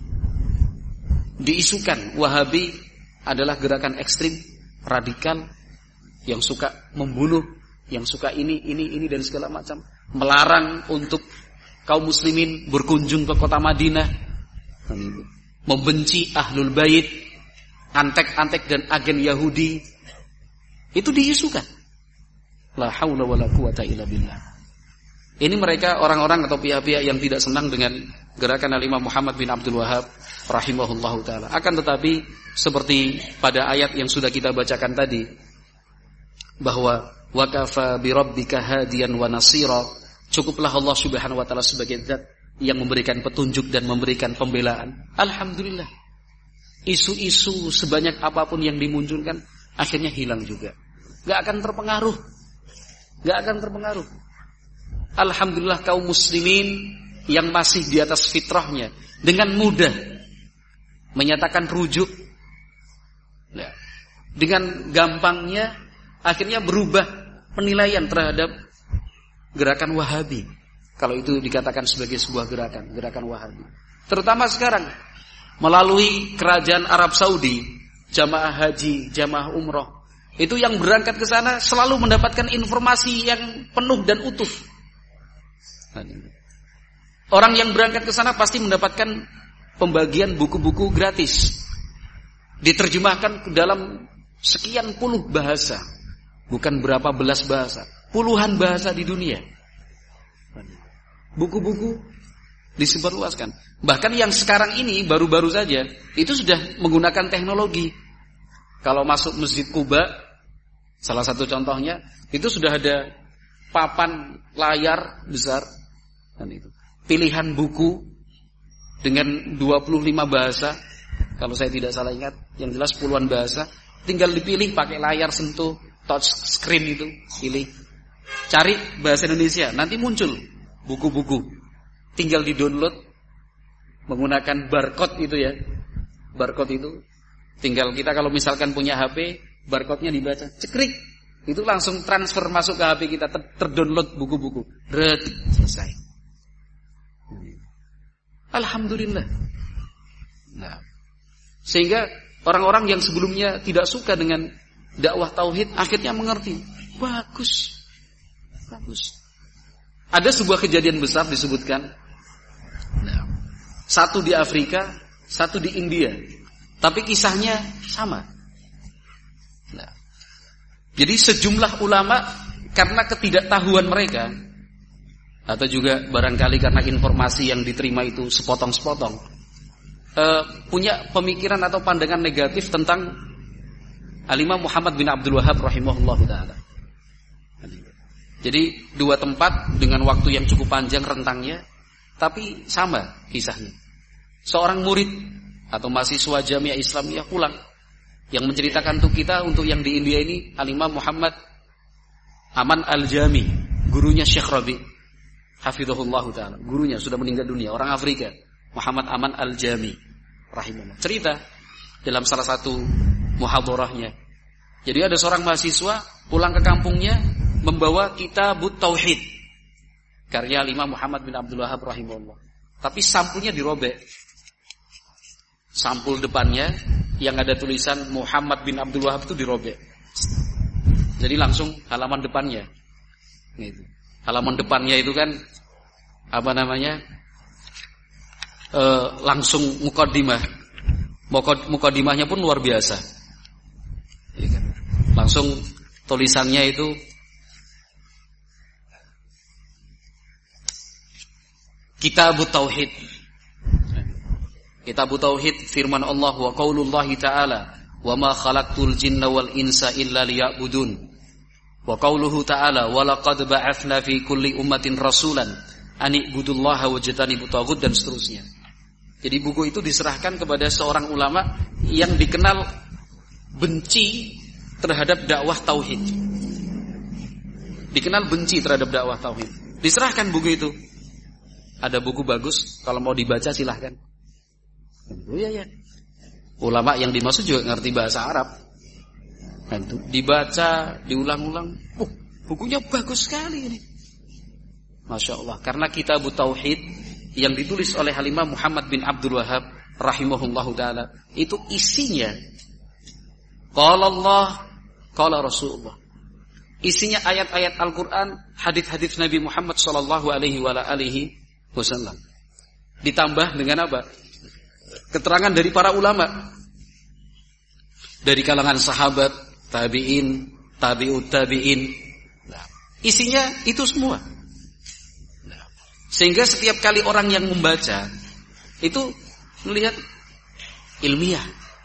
Diisukan Wahabi adalah gerakan ekstrim, radikal, yang suka membunuh, yang suka ini dan segala macam. Melarang untuk kaum muslimin berkunjung ke kota Madinah. Membenci Ahlul Bait, antek-antek dan agen Yahudi. Itu diisukan. La haula wala quwata illa billah. Ini mereka orang-orang atau pihak-pihak yang tidak senang dengan gerakan Al-Imam Muhammad bin Abdul Wahhab rahimahullahu taala. Akan tetapi seperti pada ayat yang sudah kita bacakan tadi bahwa wa kafa bi rabbika hadiyan wa nasira, cukuplah Allah Subhanahu wa taala sebagai zat yang memberikan petunjuk dan memberikan pembelaan. Alhamdulillah. Isu-isu sebanyak apapun yang dimunculkan akhirnya hilang juga. Enggak akan terpengaruh. Enggak akan terpengaruh. Alhamdulillah kaum muslimin yang masih di atas fitrahnya dengan mudah menyatakan rujuk. Nah, dengan gampangnya akhirnya berubah penilaian terhadap gerakan Wahabi. Kalau itu dikatakan sebagai sebuah gerakan Wahabi. Terutama sekarang melalui kerajaan Arab Saudi, jamaah haji, jamaah umroh, itu yang berangkat ke sana selalu mendapatkan informasi yang penuh dan utuh. Orang yang berangkat ke sana pasti mendapatkan pembagian buku-buku gratis, diterjemahkan ke dalam sekian puluh bahasa, bukan berapa belas bahasa, puluhan bahasa di dunia. Buku-buku disebarluaskan. Bahkan yang sekarang ini baru-baru saja itu sudah menggunakan teknologi. Kalau masuk Masjid Quba, salah satu contohnya, itu sudah ada papan layar besar. Dan itu pilihan buku dengan 25 bahasa, kalau saya tidak salah ingat, yang jelas puluhan bahasa, tinggal dipilih pakai layar sentuh, touch screen itu, pilih, cari bahasa Indonesia, nanti muncul buku-buku, tinggal di-download menggunakan barcode itu ya, barcode itu, tinggal kita kalau misalkan punya HP, barcode-nya dibaca, cekrik, itu langsung transfer masuk ke HP kita, terdownload buku-buku, selesai. Alhamdulillah. Nah, sehingga orang-orang yang sebelumnya tidak suka dengan dakwah tauhid akhirnya mengerti. Bagus. Ada sebuah kejadian besar disebutkan. Nah, satu di Afrika, satu di India. Tapi kisahnya sama. Nah, jadi sejumlah ulama karena ketidaktahuan mereka, atau juga barangkali karena informasi yang diterima itu sepotong-sepotong, punya pemikiran atau pandangan negatif tentang Al-Imam Muhammad bin Abdul Wahhab rahimahullah ta'ala. Jadi dua tempat dengan waktu yang cukup panjang rentangnya, tapi sama kisahnya. Seorang murid atau mahasiswa Jamiah Islamiyah pulang, yang menceritakan untuk kita, untuk yang di India ini, Al-Imam Muhammad Aman Al-Jami, gurunya Syekh Rabi' hafizahullah ta'ala, gurunya sudah meninggal dunia, orang Afrika, Muhammad Aman Al-Jami rahimahullah. Cerita dalam salah satu muhadharahnya. Jadi ada seorang mahasiswa pulang ke kampungnya membawa Kitabut Tauhid karya Imam Muhammad bin Abdul Wahhab rahimahullah. Tapi sampulnya dirobek. Sampul depannya yang ada tulisan Muhammad bin Abdul Wahab itu dirobek. Jadi langsung halaman depannya. Gitu. Halaman depannya itu kan langsung mukaddimah. Mukaddimahnya pun luar biasa. Langsung tulisannya itu Kitabut Tauhid. Kitabut Tauhid, firman Allah wa qaulullahi ta'ala wa ma khalaqtul jinna wal insa illa liya'budun. Wa qauluhu ta'ala wa laqad ba'athna fi kulli ummatin rasulan an i'budullaha wajtanibut taghut, dan seterusnya. Jadi buku itu diserahkan kepada seorang ulama yang dikenal benci terhadap dakwah tauhid. Dikenal benci terhadap dakwah tauhid. Diserahkan buku itu. Ada buku bagus, kalau mau dibaca silahkan. Oh ya. Ulama yang dimaksud juga ngerti bahasa Arab. Dan itu dibaca, diulang-ulang. Bukunya bagus sekali ini. Masya Allah. Karena Kitabut Tauhid yang ditulis oleh Imam Muhammad bin Abdul Wahab rahimahullahu ta'ala, itu isinya qala Allah, qala Rasulullah. Isinya ayat-ayat Al-Quran, hadits-hadits Nabi Muhammad sallallahu alaihi wasallam. Ditambah dengan apa? Keterangan dari para ulama, dari kalangan sahabat, tabi'in, tabi'ut tabi'in. Isinya itu semua. Sehingga setiap kali orang yang membaca itu melihat ilmiah.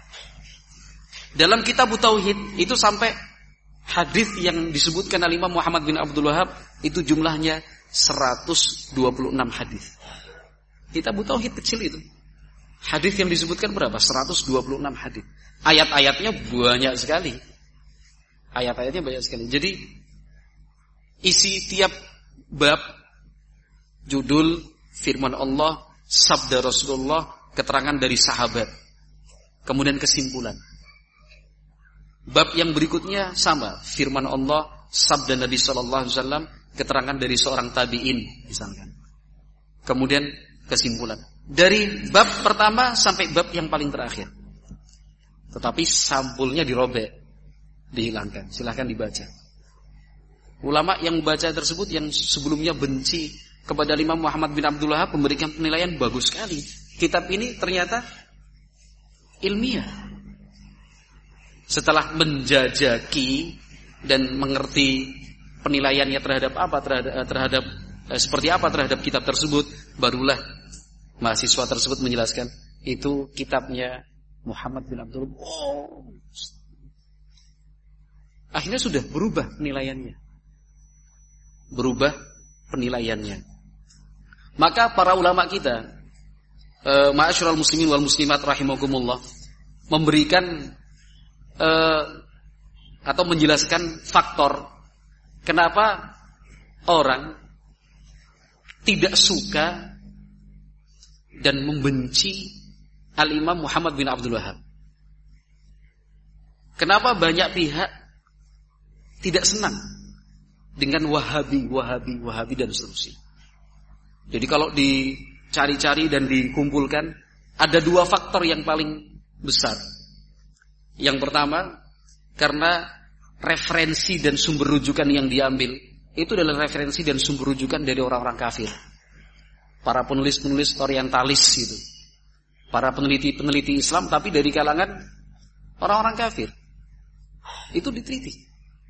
Dalam Kitab Tauhid itu sampai hadis yang disebutkan oleh Imam Muhammad bin Abdul Wahab itu jumlahnya 126 hadis. Kitab Tauhid kecil itu. Hadis yang disebutkan berapa? 126 hadis. Ayat-ayatnya banyak sekali. Ayat-ayatnya banyak sekali. Jadi isi tiap bab, judul, firman Allah, sabda Rasulullah, keterangan dari sahabat, kemudian kesimpulan. Bab yang berikutnya sama, firman Allah, sabda Nabi sallallahu alaihi wasallam, keterangan dari seorang tabi'in misalkan. Kemudian kesimpulan. Dari bab pertama sampai bab yang paling terakhir. Tetapi sampulnya dirobek, dihilangkan. Silahkan dibaca. Ulama yang membaca tersebut yang sebelumnya benci kepada Imam Muhammad bin Abdul Wahab memberikan penilaian bagus sekali. Kitab ini ternyata ilmiah. Setelah menjajaki dan mengerti penilaiannya terhadap apa, terhadap seperti apa terhadap kitab tersebut, barulah mahasiswa tersebut menjelaskan itu kitabnya Muhammad bin Abdul Wahab. Akhirnya sudah berubah penilaiannya. Berubah penilaiannya. Maka para ulama kita, ma'asyiral muslimin wal muslimat rahimakumullah, memberikan atau menjelaskan faktor kenapa orang tidak suka dan membenci Al-Imam Muhammad bin Abdul Wahab. Kenapa banyak pihak tidak senang dengan Wahabi dan seterusnya. Jadi kalau dicari-cari dan dikumpulkan, ada dua faktor yang paling besar. Yang pertama, karena referensi dan sumber rujukan yang diambil itu adalah referensi dan sumber rujukan dari orang-orang kafir. Para penulis-penulis orientalis itu. Para peneliti-peneliti Islam tapi dari kalangan orang-orang kafir. Itu diteliti.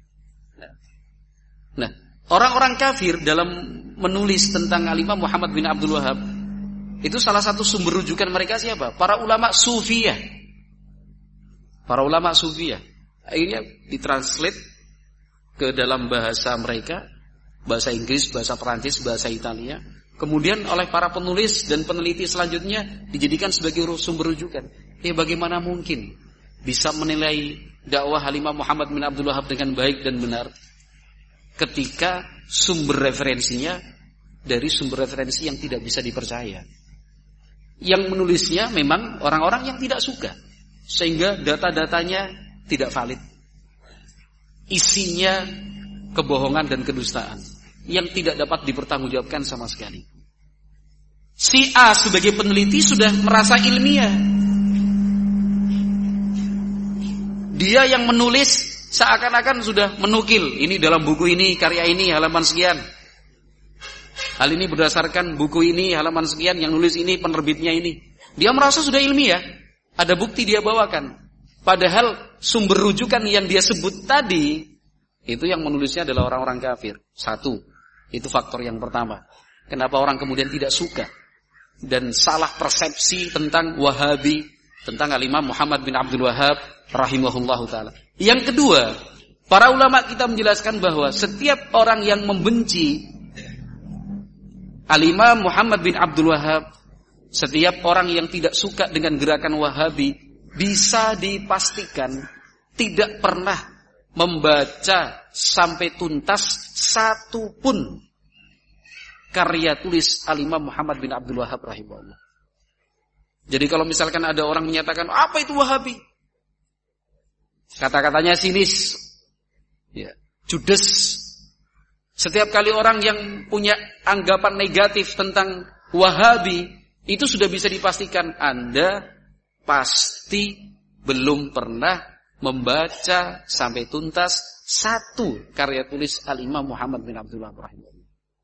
Nah, orang-orang kafir dalam menulis tentang Al-Imam Muhammad bin Abdul Wahab, itu salah satu sumber rujukan mereka siapa? Para ulama Sufiyah. Para ulama Sufiyah. Akhirnya ditranslate ke dalam bahasa mereka, bahasa Inggris, bahasa Perancis, bahasa Italia. Kemudian oleh para penulis dan peneliti selanjutnya dijadikan sebagai sumber rujukan. Bagaimana mungkin bisa menilai dakwah Al-Imam Muhammad bin Abdul Wahab dengan baik dan benar ketika sumber referensinya dari sumber referensi yang tidak bisa dipercaya. Yang menulisnya memang orang-orang yang tidak suka, sehingga data-datanya tidak valid. Isinya kebohongan dan kedustaan yang tidak dapat dipertanggungjawabkan sama sekali. Si A sebagai peneliti sudah merasa ilmiah. Dia yang menulis seakan-akan sudah menukil. Ini dalam buku ini, karya ini, halaman sekian. Hal ini berdasarkan buku ini, halaman sekian, yang nulis ini, penerbitnya ini. Dia merasa sudah ilmiah. Ada bukti dia bawakan. Padahal sumber rujukan yang dia sebut tadi, itu yang menulisnya adalah orang-orang kafir. Satu, itu faktor yang pertama. Kenapa orang kemudian tidak suka dan salah persepsi tentang Wahabi, tentang Al-Imam Muhammad bin Abdul Wahhab rahimahullahu ta'ala. Yang kedua, para ulama kita menjelaskan bahwa setiap orang yang membenci Al-Imam Muhammad bin Abdul Wahhab, setiap orang yang tidak suka dengan gerakan Wahabi, bisa dipastikan tidak pernah membaca sampai tuntas satu pun karya tulis Al-Imam Muhammad bin Abdul Wahhab rahimahullah. Jadi kalau misalkan ada orang menyatakan, apa itu Wahabi? Kata-katanya sinis, ya, judes. Setiap kali orang yang punya anggapan negatif tentang Wahabi, itu sudah bisa dipastikan Anda pasti belum pernah membaca sampai tuntas satu karya tulis Al-Imam Muhammad bin Abdul Wahhab rahimahullah.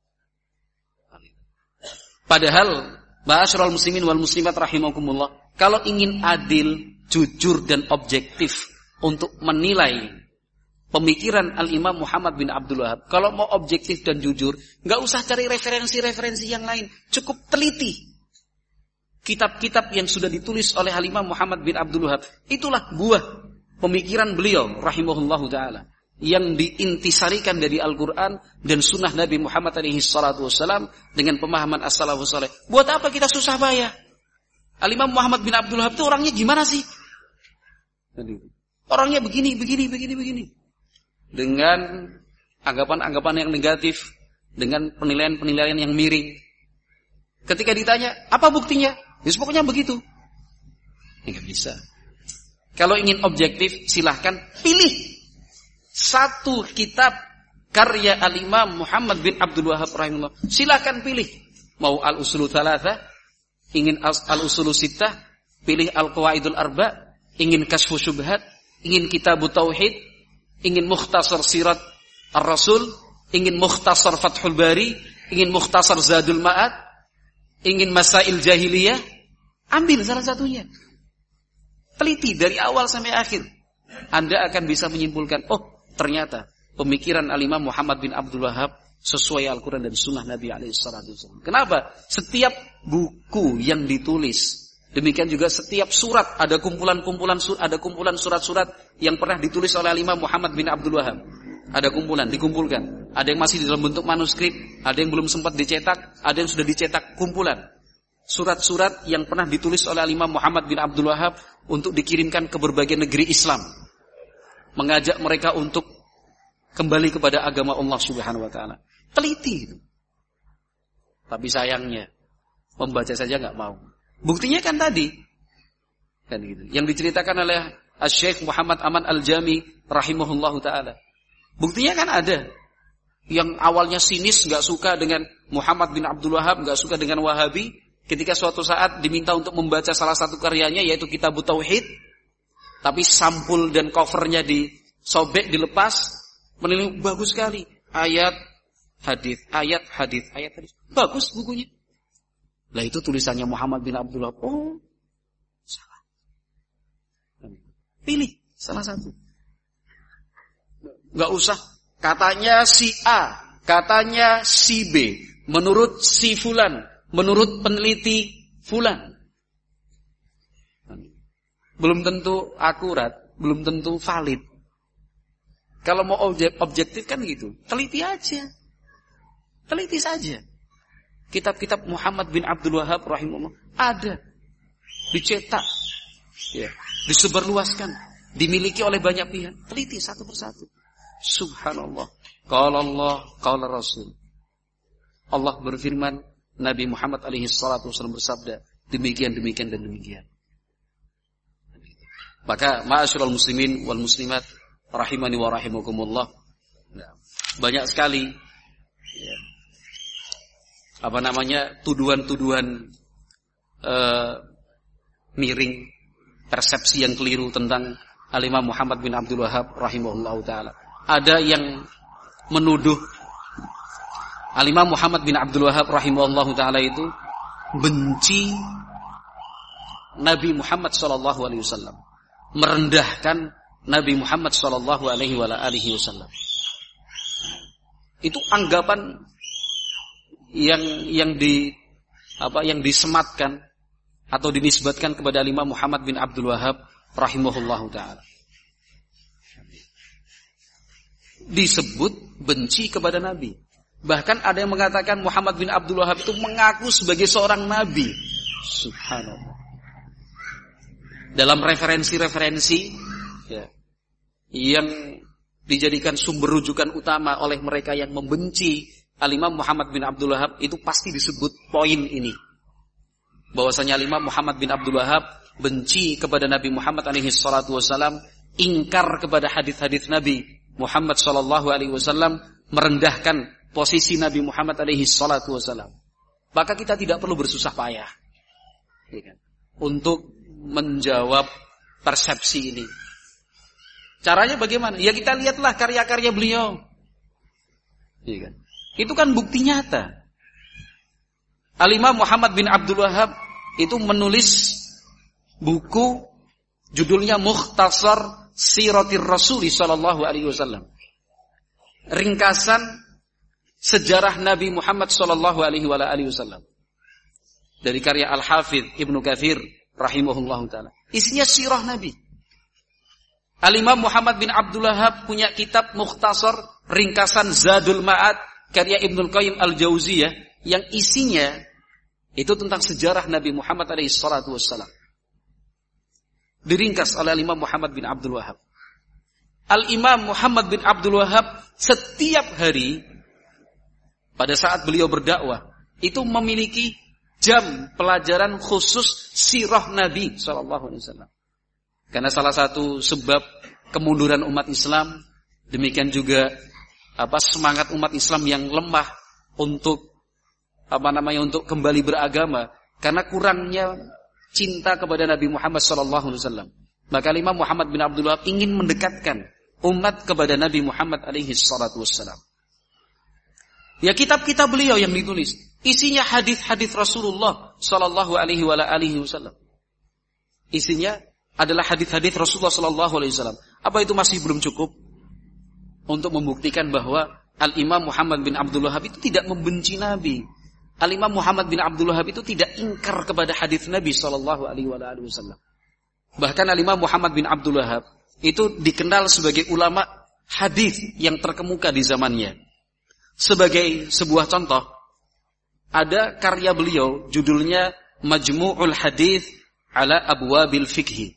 Padahal, ma'asyiral muslimin wal muslimat rahimakumullah, kalau ingin adil, jujur dan objektif untuk menilai pemikiran Al-Imam Muhammad bin Abdul Wahhab, kalau mau objektif dan jujur, enggak usah cari referensi-referensi yang lain, cukup teliti kitab-kitab yang sudah ditulis oleh Al-Imam Muhammad bin Abdul Wahhab. Itulah buah pemikiran beliau rahimahullahu taala yang diintisarikan dari Al-Quran dan sunnah Nabi Muhammad SAW dengan pemahaman as-salafus saleh. Buat apa kita susah payah? Al-Imam Muhammad bin Abdul Wahhab itu orangnya gimana sih? Orangnya begini. Dengan anggapan-anggapan yang negatif, dengan penilaian-penilaian yang miring. Ketika ditanya, apa buktinya? Ya pokoknya begitu. Enggak bisa. Kalau ingin objektif, silahkan pilih satu kitab karya Al-Imam Muhammad bin Abdul Wahhab rahimahullah. Silahkan pilih. Mau Al-Usulu Thalatha, ingin Al-Usulu Sittah, pilih Al-Qawaidul Arba, ingin Kashfu Syubhat, ingin Kitabut Tauhid, ingin Mukhtasar Sirat Ar-Rasul, ingin Mukhtasar Fathul Bari, ingin Mukhtasar Zadul Ma'ad, ingin Masail Jahiliyah, ambil salah satunya. Teliti dari awal sampai akhir. Anda akan bisa menyimpulkan, oh ternyata pemikiran Al-Imam Muhammad bin Abdul Wahhab sesuai Al-Quran dan Sunnah Nabi SAW. Kenapa? Setiap buku yang ditulis, demikian juga setiap surat, ada kumpulan surat-surat yang pernah ditulis oleh Al-Imam Muhammad bin Abdul Wahhab. Ada kumpulan, dikumpulkan. Ada yang masih dalam bentuk manuskrip, ada yang belum sempat dicetak, ada yang sudah dicetak kumpulan. Surat-surat yang pernah ditulis oleh Al-Imam Muhammad bin Abdul Wahhab untuk dikirimkan ke berbagai negeri Islam. Mengajak mereka untuk kembali kepada agama Allah Subhanahu wa taala. Teliti itu. Tapi sayangnya membaca saja enggak mau. Buktinya kan tadi. Kan gitu. Yang diceritakan oleh Asy-Syaikh Muhammad Aman Al-Jami rahimahullahu taala. Buktinya kan ada. Yang awalnya sinis, enggak suka dengan Muhammad bin Abdul Wahhab, enggak suka dengan Wahabi, ketika suatu saat diminta untuk membaca salah satu karyanya yaitu Kitabut Tauhid, tapi sampul dan covernya disobek, dilepas, menilai bagus sekali. Ayat hadis. Bagus bukunya. Lah itu tulisannya Muhammad bin Abdul Wahhab. Oh, salah. Pilih salah satu. Enggak usah katanya si A, katanya si B, menurut si fulan, menurut peneliti fulan. Belum tentu akurat, belum tentu valid. Kalau mau objektif kan gitu, teliti aja. Teliti saja. Kitab-kitab Muhammad bin Abdul Wahhab rahimahullah ada, dicetak, ya, disebarluaskan, dimiliki oleh banyak pihak. Teliti satu persatu. Subhanallah. Qala Allah, qala Rasul. Allah berfirman, Nabi Muhammad alaihi salatu wasallam bersabda, demikian dan demikian. Maka ma'asyiral muslimin wal muslimat rahimani wa rahimakumullah. Banyak sekali tuduhan-tuduhan miring, persepsi yang keliru tentang Al-Imam Muhammad bin Abdul Wahhab rahimahullahu taala. Ada yang menuduh Al-Imam Muhammad bin Abdul Wahhab rahimahullahu taala itu benci Nabi Muhammad sallallahu alaihi wasallam, merendahkan Nabi Muhammad sallallahu alaihi wasallam. Itu anggapan yang disematkan atau dinisbatkan kepada Imam Muhammad bin Abdul Wahhab rahimahullahu taala. Disebut benci kepada Nabi. Bahkan ada yang mengatakan Muhammad bin Abdul Wahhab itu mengaku sebagai seorang nabi. Subhanallah. Dalam referensi-referensi ya, yang dijadikan sumber rujukan utama oleh mereka yang membenci Al-Imam Muhammad bin Abdul Wahhab, itu pasti disebut poin ini. Bahwasanya Al-Imam Muhammad bin Abdul Wahhab benci kepada Nabi Muhammad alaihi salatu wasallam, ingkar kepada hadis-hadis Nabi Muhammad sallallahu alaihi wasallam, merendahkan posisi Nabi Muhammad alaihi salatu wasallam. Maka kita tidak perlu bersusah payah ya kan, untuk menjawab persepsi ini. Caranya bagaimana? Ya kita lihatlah karya-karya beliau. Ya kan? Itu kan bukti nyata. Al-Imam Muhammad bin Abdul Wahhab itu menulis buku judulnya Mukhtasar Siratir Rasul sallallahu alaihi wasallam. Ringkasan sejarah Nabi Muhammad sallallahu alaihi wasallam. Dari karya Al-Hafidz Ibnu Katsir rahimahullahu taala. Isinya sirah Nabi. Al-Imam Muhammad bin Abdul Wahhab punya kitab Mukhtasar ringkasan Zadul Ma'ad karya Ibnul Qayyim Al-Jauziyah yang isinya itu tentang sejarah Nabi Muhammad alaihi salatu wassalam. Diringkas oleh Al-Imam Muhammad bin Abdul Wahhab. Al-Imam Muhammad bin Abdul Wahhab setiap hari pada saat beliau berdakwah itu memiliki jam pelajaran khusus sirah Nabi sallallahu alaihi wasallam. Karena salah satu sebab kemunduran umat Islam, demikian juga semangat umat Islam yang lemah untuk untuk kembali beragama karena kurangnya cinta kepada Nabi Muhammad sallallahu alaihi wasallam. Maka Imam Muhammad bin Abdul Wahhab ingin mendekatkan umat kepada Nabi Muhammad alaihi salatu wassalam. Ya kitab-kitab beliau yang ditulis isinya hadis-hadis Rasulullah sallallahu alaihi wasallam. Isinya adalah hadis-hadis Rasulullah sallallahu alaihi wasallam. Apa itu masih belum cukup untuk membuktikan bahwa Al-Imam Muhammad bin Abdul Wahhab itu tidak membenci Nabi? Al-Imam Muhammad bin Abdul Wahhab itu tidak ingkar kepada hadis Nabi sallallahu alaihi wasallam. Bahkan Al-Imam Muhammad bin Abdul Wahhab itu dikenal sebagai ulama hadis yang terkemuka di zamannya. Sebagai sebuah contoh, ada karya beliau judulnya Majmu'ul Hadits ala Abwabil Fiqh.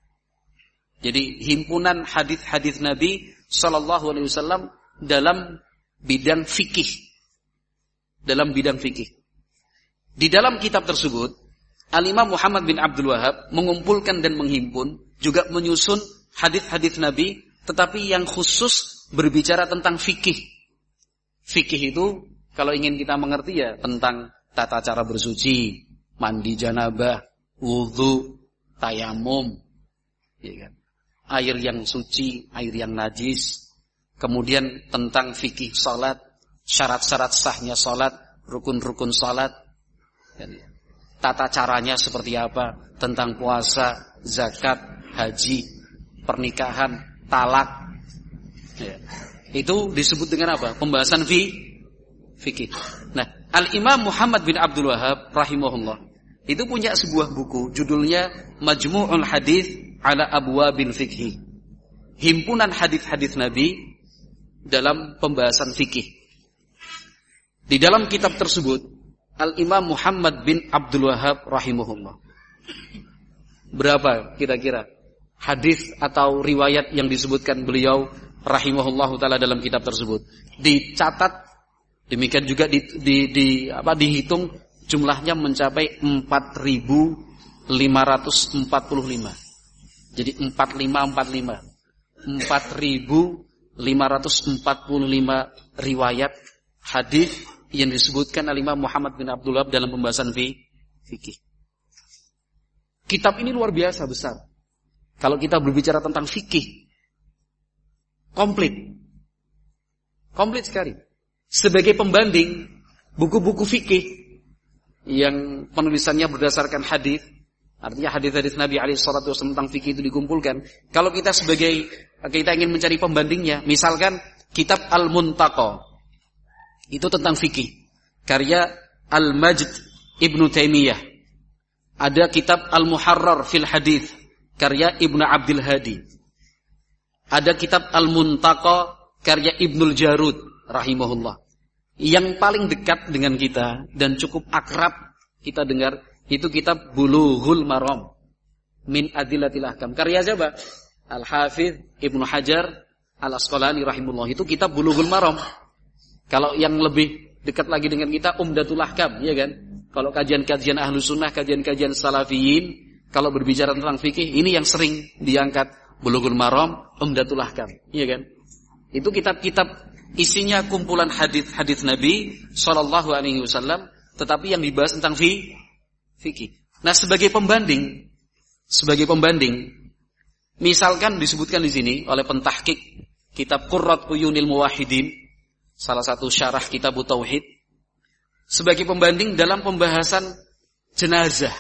Jadi himpunan hadis-hadis Nabi sallallahu alaihi wasallam dalam bidang fikih. Dalam bidang fikih. Di dalam kitab tersebut, Al-Imam Muhammad bin Abdul Wahhab mengumpulkan dan menghimpun, juga menyusun hadis-hadis Nabi, tetapi yang khusus berbicara tentang fikih. Fikih itu kalau ingin kita mengerti ya tentang tata cara bersuci, mandi janabah, wudu, tayamum, ya kan? Air yang suci, air yang najis. Kemudian tentang fikih salat, syarat-syarat sahnya salat, rukun-rukun salat, tata caranya seperti apa, tentang puasa, zakat, haji, pernikahan, talak. Ya. Itu disebut dengan apa? Pembahasan fikih. Nah, Al-Imam Muhammad bin Abdul Wahhab rahimahullah itu punya sebuah buku judulnya Majmu'ul Hadits ala Abwabil Fiqh. Himpunan hadis-hadis Nabi dalam pembahasan fikih. Di dalam kitab tersebut Al-Imam Muhammad bin Abdul Wahhab rahimahullah, berapa kira-kira hadis atau riwayat yang disebutkan beliau rahimahullahu taala dalam kitab tersebut? Dicatat, demikian juga dihitung jumlahnya mencapai 4.545. Jadi 4.545 riwayat hadis yang disebutkan Al-Imam Muhammad bin Abdul Wahhab dalam pembahasan fikih. Kitab ini luar biasa besar. Kalau kita berbicara tentang fikih, komplit sekali. Sebagai pembanding, buku-buku fikih yang penulisannya berdasarkan hadis, artinya hadis-hadis Nabi SAW tentang fikih itu dikumpulkan. Kalau kita ingin mencari pembandingnya, misalkan kitab Al-Muntaqa, itu tentang fikih, karya Al-Majd Ibnu Taimiyah. Ada kitab Al-Muharrar fil Hadits, karya Ibnu Abdul Hadi. Ada kitab Al-Muntaqa, karya Ibnul Jarud rahimahullah. Yang paling dekat dengan kita dan cukup akrab kita dengar itu kitab Bulughul Maram min Adillatil Ahkam. Karya siapa? Al-Hafidz Ibnu Hajar Al-Asqalani rahimahullah. Itu kitab Bulughul Maram. Kalau yang lebih dekat lagi dengan kita Umdatul Ahkam, ya kan? Kalau kajian-kajian Ahlus Sunnah, kajian-kajian Salafiyin, kalau berbicara tentang fikih, ini yang sering diangkat Bulughul Maram, Umdatul Ahkam, ya kan? Itu kitab-kitab isinya kumpulan hadis-hadis Nabi sallallahu alaihi wasallam, tetapi yang dibahas tentang fikih. Nah, sebagai pembanding, misalkan disebutkan di sini oleh pentahqiq kitab Qurrat Uyunil Muwahhidin, salah satu syarah kitab Tauhid, sebagai pembanding dalam pembahasan jenazah.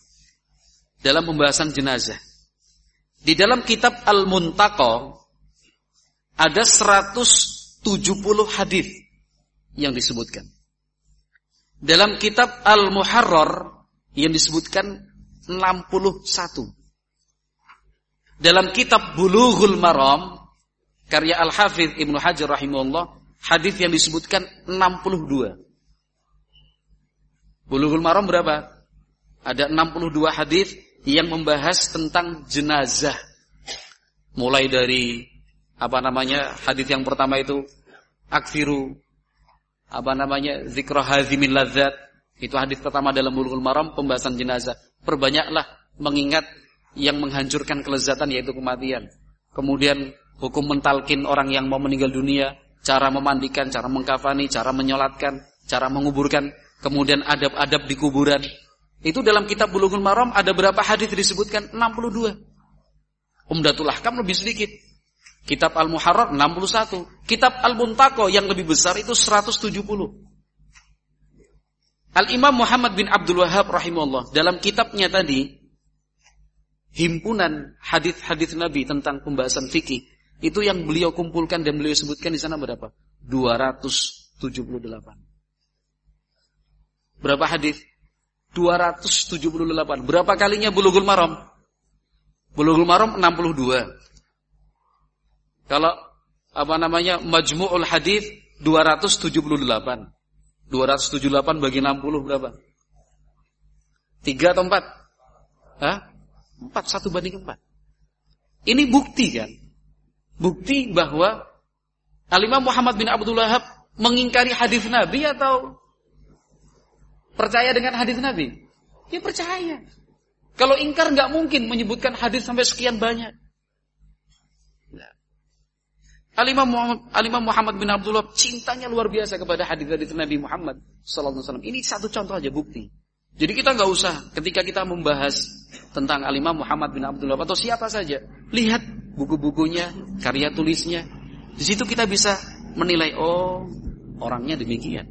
Di dalam kitab Al-Muntaqa ada 170 hadis yang disebutkan. Dalam kitab Al-Muharrar yang disebutkan 61. Dalam kitab Bulughul Maram karya Al-Hafidz Ibnu Hajar rahimahullah, hadis yang disebutkan 62. Bulughul Maram berapa? Ada 62 hadis yang membahas tentang jenazah. Mulai dari hadis yang pertama itu akfiru zikra hazimil ladzat. Itu hadis pertama dalam Bulughul Maram, pembahasan jenazah. Perbanyaklah mengingat yang menghancurkan kelezatan, yaitu kematian. Kemudian hukum mentalkin orang yang mau meninggal dunia, cara memandikan, cara mengkafani, cara menyolatkan, cara menguburkan, kemudian adab-adab di kuburan. Itu dalam kitab Bulughul Maram ada berapa hadis disebutkan? 62. Umdatul Ahkam lebih sedikit. Kitab Al-Muharrar 61. Kitab Al-Muntaqa yang lebih besar itu 170. Al-Imam Muhammad bin Abdul Wahhab rahimahullah dalam kitabnya tadi, himpunan hadis-hadis Nabi tentang pembahasan fikih, itu yang beliau kumpulkan dan beliau sebutkan di sana berapa? 278. Berapa hadis? 278. Berapa kalinya Bulughul Maram? Bulughul Maram 62. Kalau Majmu'ul Hadis 278. 278 bagi 60 berapa? 3 atau 4? 4, 1 banding 4. Ini bukti kan? Bukti bahwa Al-Imam Muhammad bin Abdul Wahhab mengingkari hadis Nabi atau percaya dengan hadis Nabi? Ya percaya. Kalau ingkar nggak mungkin menyebutkan hadis sampai sekian banyak. Al-Imam Muhammad bin Abdul Wahhab cintanya luar biasa kepada hadis-hadis Nabi Muhammad sallallahu alaihi wasallam. Ini satu contoh aja bukti. Jadi kita nggak usah ketika kita membahas tentang Al-Imam Muhammad bin Abdul Wahhab atau siapa saja, lihat buku-bukunya, karya tulisnya. Di situ kita bisa menilai, oh, orangnya demikian.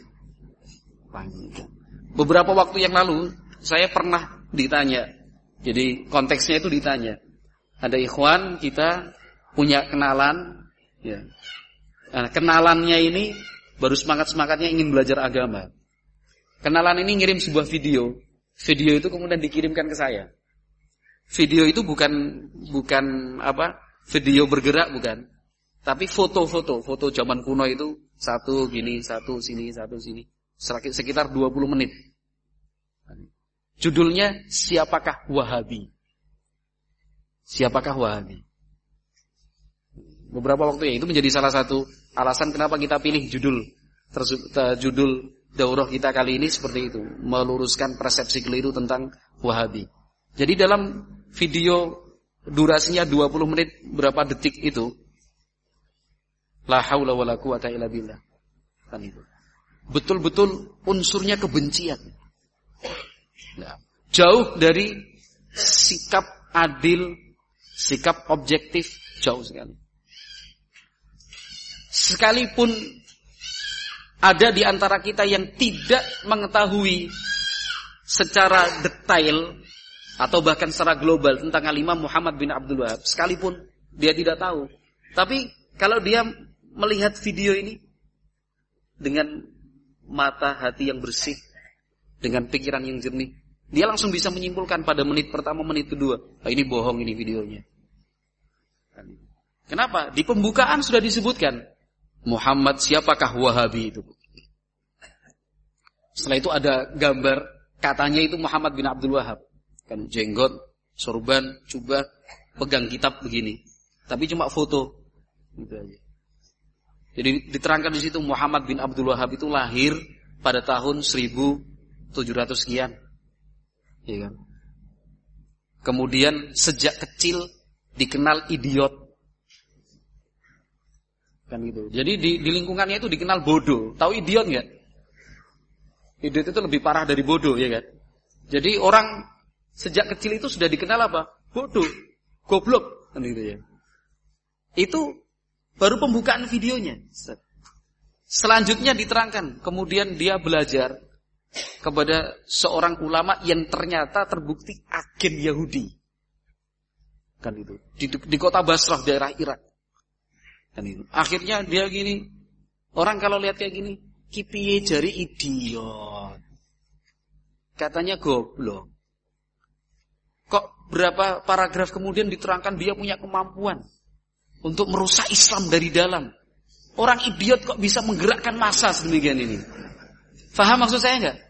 Beberapa waktu yang lalu saya pernah ditanya. Jadi konteksnya itu ditanya. Ada ikhwan kita punya kenalan. Ya. Nah, kenalannya ini baru semangat-semangatnya ingin belajar agama. Kenalan ini ngirim sebuah video. Video itu kemudian dikirimkan ke saya. Video itu bukan video bergerak bukan. Tapi foto zaman kuno itu satu gini, satu sini, satu sini. Sekitar 20 menit. Judulnya Siapakah Wahabi? Siapakah Wahabi? Beberapa waktu itu menjadi salah satu alasan kenapa kita pilih judul daurah kita kali ini seperti itu, meluruskan persepsi keliru tentang Wahabi. Jadi dalam video durasinya 20 menit berapa detik itu, la haula wala quwata illa billah. Kan itu. Betul-betul unsurnya kebencian. Nah, jauh dari sikap adil Sikap objektif jauh sekali. Sekalipun ada di antara kita yang tidak mengetahui secara detail atau bahkan secara global tentang Al-Imam Muhammad bin Abdul Wahab, sekalipun dia tidak tahu, tapi kalau dia melihat video ini dengan mata hati yang bersih, dengan pikiran yang jernih, dia langsung bisa menyimpulkan pada menit pertama, menit kedua, ini bohong ini videonya. Kenapa? Di pembukaan sudah disebutkan Muhammad siapakah Wahabi itu. Setelah itu ada gambar, katanya itu Muhammad bin Abdul Wahab, kan jenggot, sorban, jubah, pegang kitab begini, tapi cuma foto, gitu aja. Jadi diterangkan di situ Muhammad bin Abdul Wahab itu lahir pada tahun 1700 sekian, ya kan? Kemudian sejak kecil dikenal idiot, kan gitu. Jadi di lingkungannya itu dikenal bodoh. Tahu idiot nggak? Idiot itu lebih parah dari bodoh, ya kan? Jadi orang sejak kecil itu sudah dikenal apa? Bodoh, goblok, kan gitu ya. Itu baru pembukaan videonya. Selanjutnya diterangkan, kemudian dia belajar kepada seorang ulama yang ternyata terbukti agen Yahudi, kan itu di kota Basrah, daerah Irak, kan itu. Akhirnya dia gini, orang kalau lihat kayak gini, kipiye jari idiot, katanya goblok. Kok berapa paragraf kemudian diterangkan dia punya kemampuan untuk merusak Islam dari dalam. Orang idiot kok bisa menggerakkan massa sedemikian ini. Faham maksud saya enggak?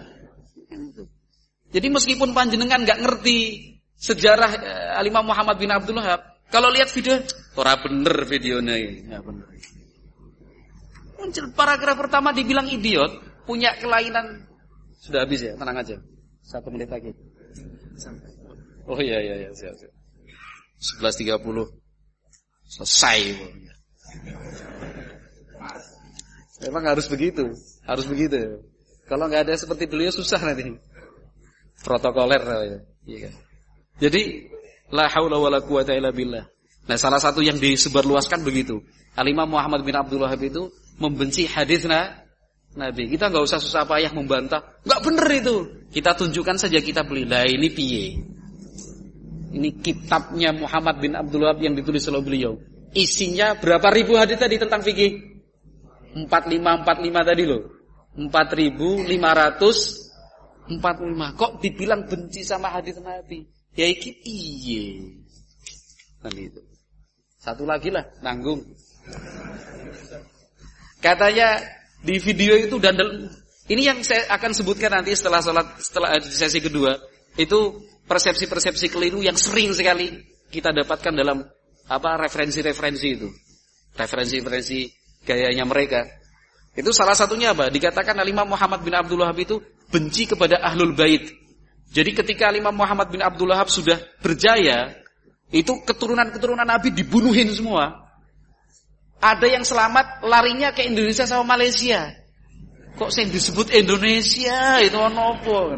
Jadi meskipun panjenengan enggak ngerti sejarah Al-Imam Muhammad bin Abdul Wahab, kalau lihat video, ora bener videonya ini, enggak bener. Muncul paragraf pertama dibilang idiot, punya kelainan. Sudah habis ya, tenang aja. 1 menit lagi. Oh iya, siap. 11.30. Selesai. Memang harus begitu. Kalau nggak ada seperti beliau susah nanti. Protokoler ya. Iya kan? Jadi la haula wala quwata illa billah. Nah, salah satu yang disebarluaskan begitu. Al-Imam Muhammad bin Abdul Wahab itu membenci hadis Nabi. Kita nggak usah susah payah membantah. Nggak bener itu. Kita tunjukkan saja kita beli. Lah ini piye? Ini kitabnya Muhammad bin Abdul Wahab yang ditulis oleh beliau. Isinya berapa ribu hadis tadi tentang fikih? 45 tadi loh. 4.545. Kok dibilang benci sama hadis Nabi? Ya iki piye? Kan itu. Satu lagi lah, nanggung. Katanya di video itu dandel. Ini yang saya akan sebutkan nanti setelah sesi kedua. Itu persepsi-persepsi keliru yang sering sekali kita dapatkan dalam referensi-referensi itu. Referensi-referensi gayanya mereka. Itu salah satunya apa? Dikatakan Al-Imam Muhammad bin Abdul Wahab itu benci kepada Ahlul Bait. Jadi ketika Al-Imam Muhammad bin Abdul Wahab sudah berjaya, itu keturunan-keturunan Nabi dibunuhin semua. Ada yang selamat larinya ke Indonesia sama Malaysia. Kok yang disebut Indonesia itu onopo?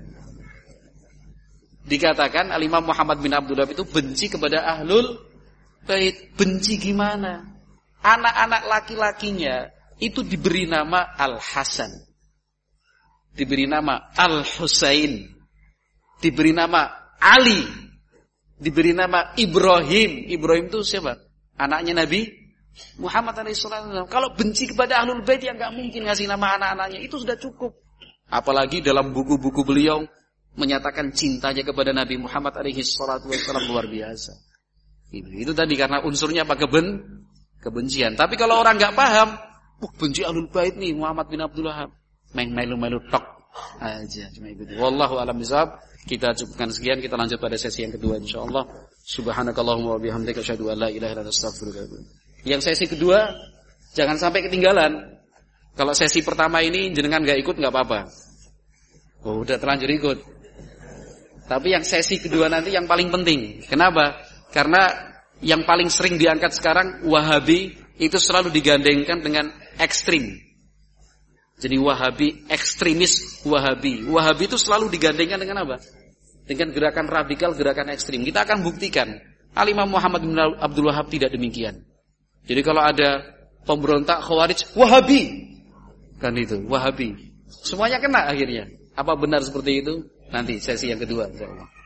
Dikatakan Al-Imam Muhammad bin Abdul Wahab itu benci kepada Ahlul Bait. Benci gimana? Anak-anak laki-lakinya itu diberi nama Al-Hasan, diberi nama Al-Husain, diberi nama Ali, diberi nama Ibrahim. Ibrahim itu siapa? Anaknya Nabi Muhammad SAW. Kalau benci kepada Ahlul Bait ya nggak mungkin ngasih nama anak-anaknya, itu sudah cukup. Apalagi dalam buku-buku beliau menyatakan cintanya kepada Nabi Muhammad SAW luar biasa. Itu tadi karena unsurnya apa? Kebencian. Tapi kalau orang nggak paham, benci Ahlul Bait nih Muhammad bin Abdul Wahab, melu-melu tok aja cuma itu. Wallahu a'lam bishawab. Kita cukupkan sekian, kita lanjut pada sesi yang kedua insyaallah. Subhanakallahumma wa bihamdika asyhadu an la ilaha illa anta astaghfiruka wa atubu ilaik. Yang sesi kedua jangan sampai ketinggalan. Kalau sesi pertama ini jenengan enggak ikut enggak apa-apa. Oh, udah terlanjur ikut. Tapi yang sesi kedua nanti yang paling penting. Kenapa? Karena yang paling sering diangkat sekarang Wahabi itu selalu digandengkan dengan ekstrim. Jadi Wahabi, ekstremis Wahabi. Wahabi itu selalu digandengkan dengan apa? Dengan gerakan radikal, gerakan ekstrim. Kita akan buktikan Al-Imam Muhammad bin Abdul Wahhab tidak demikian. Jadi kalau ada pemberontak Khawarij, Wahabi. Kan itu, Wahabi. Semuanya kena akhirnya. Apa benar seperti itu? Nanti sesi yang kedua, insyaallah.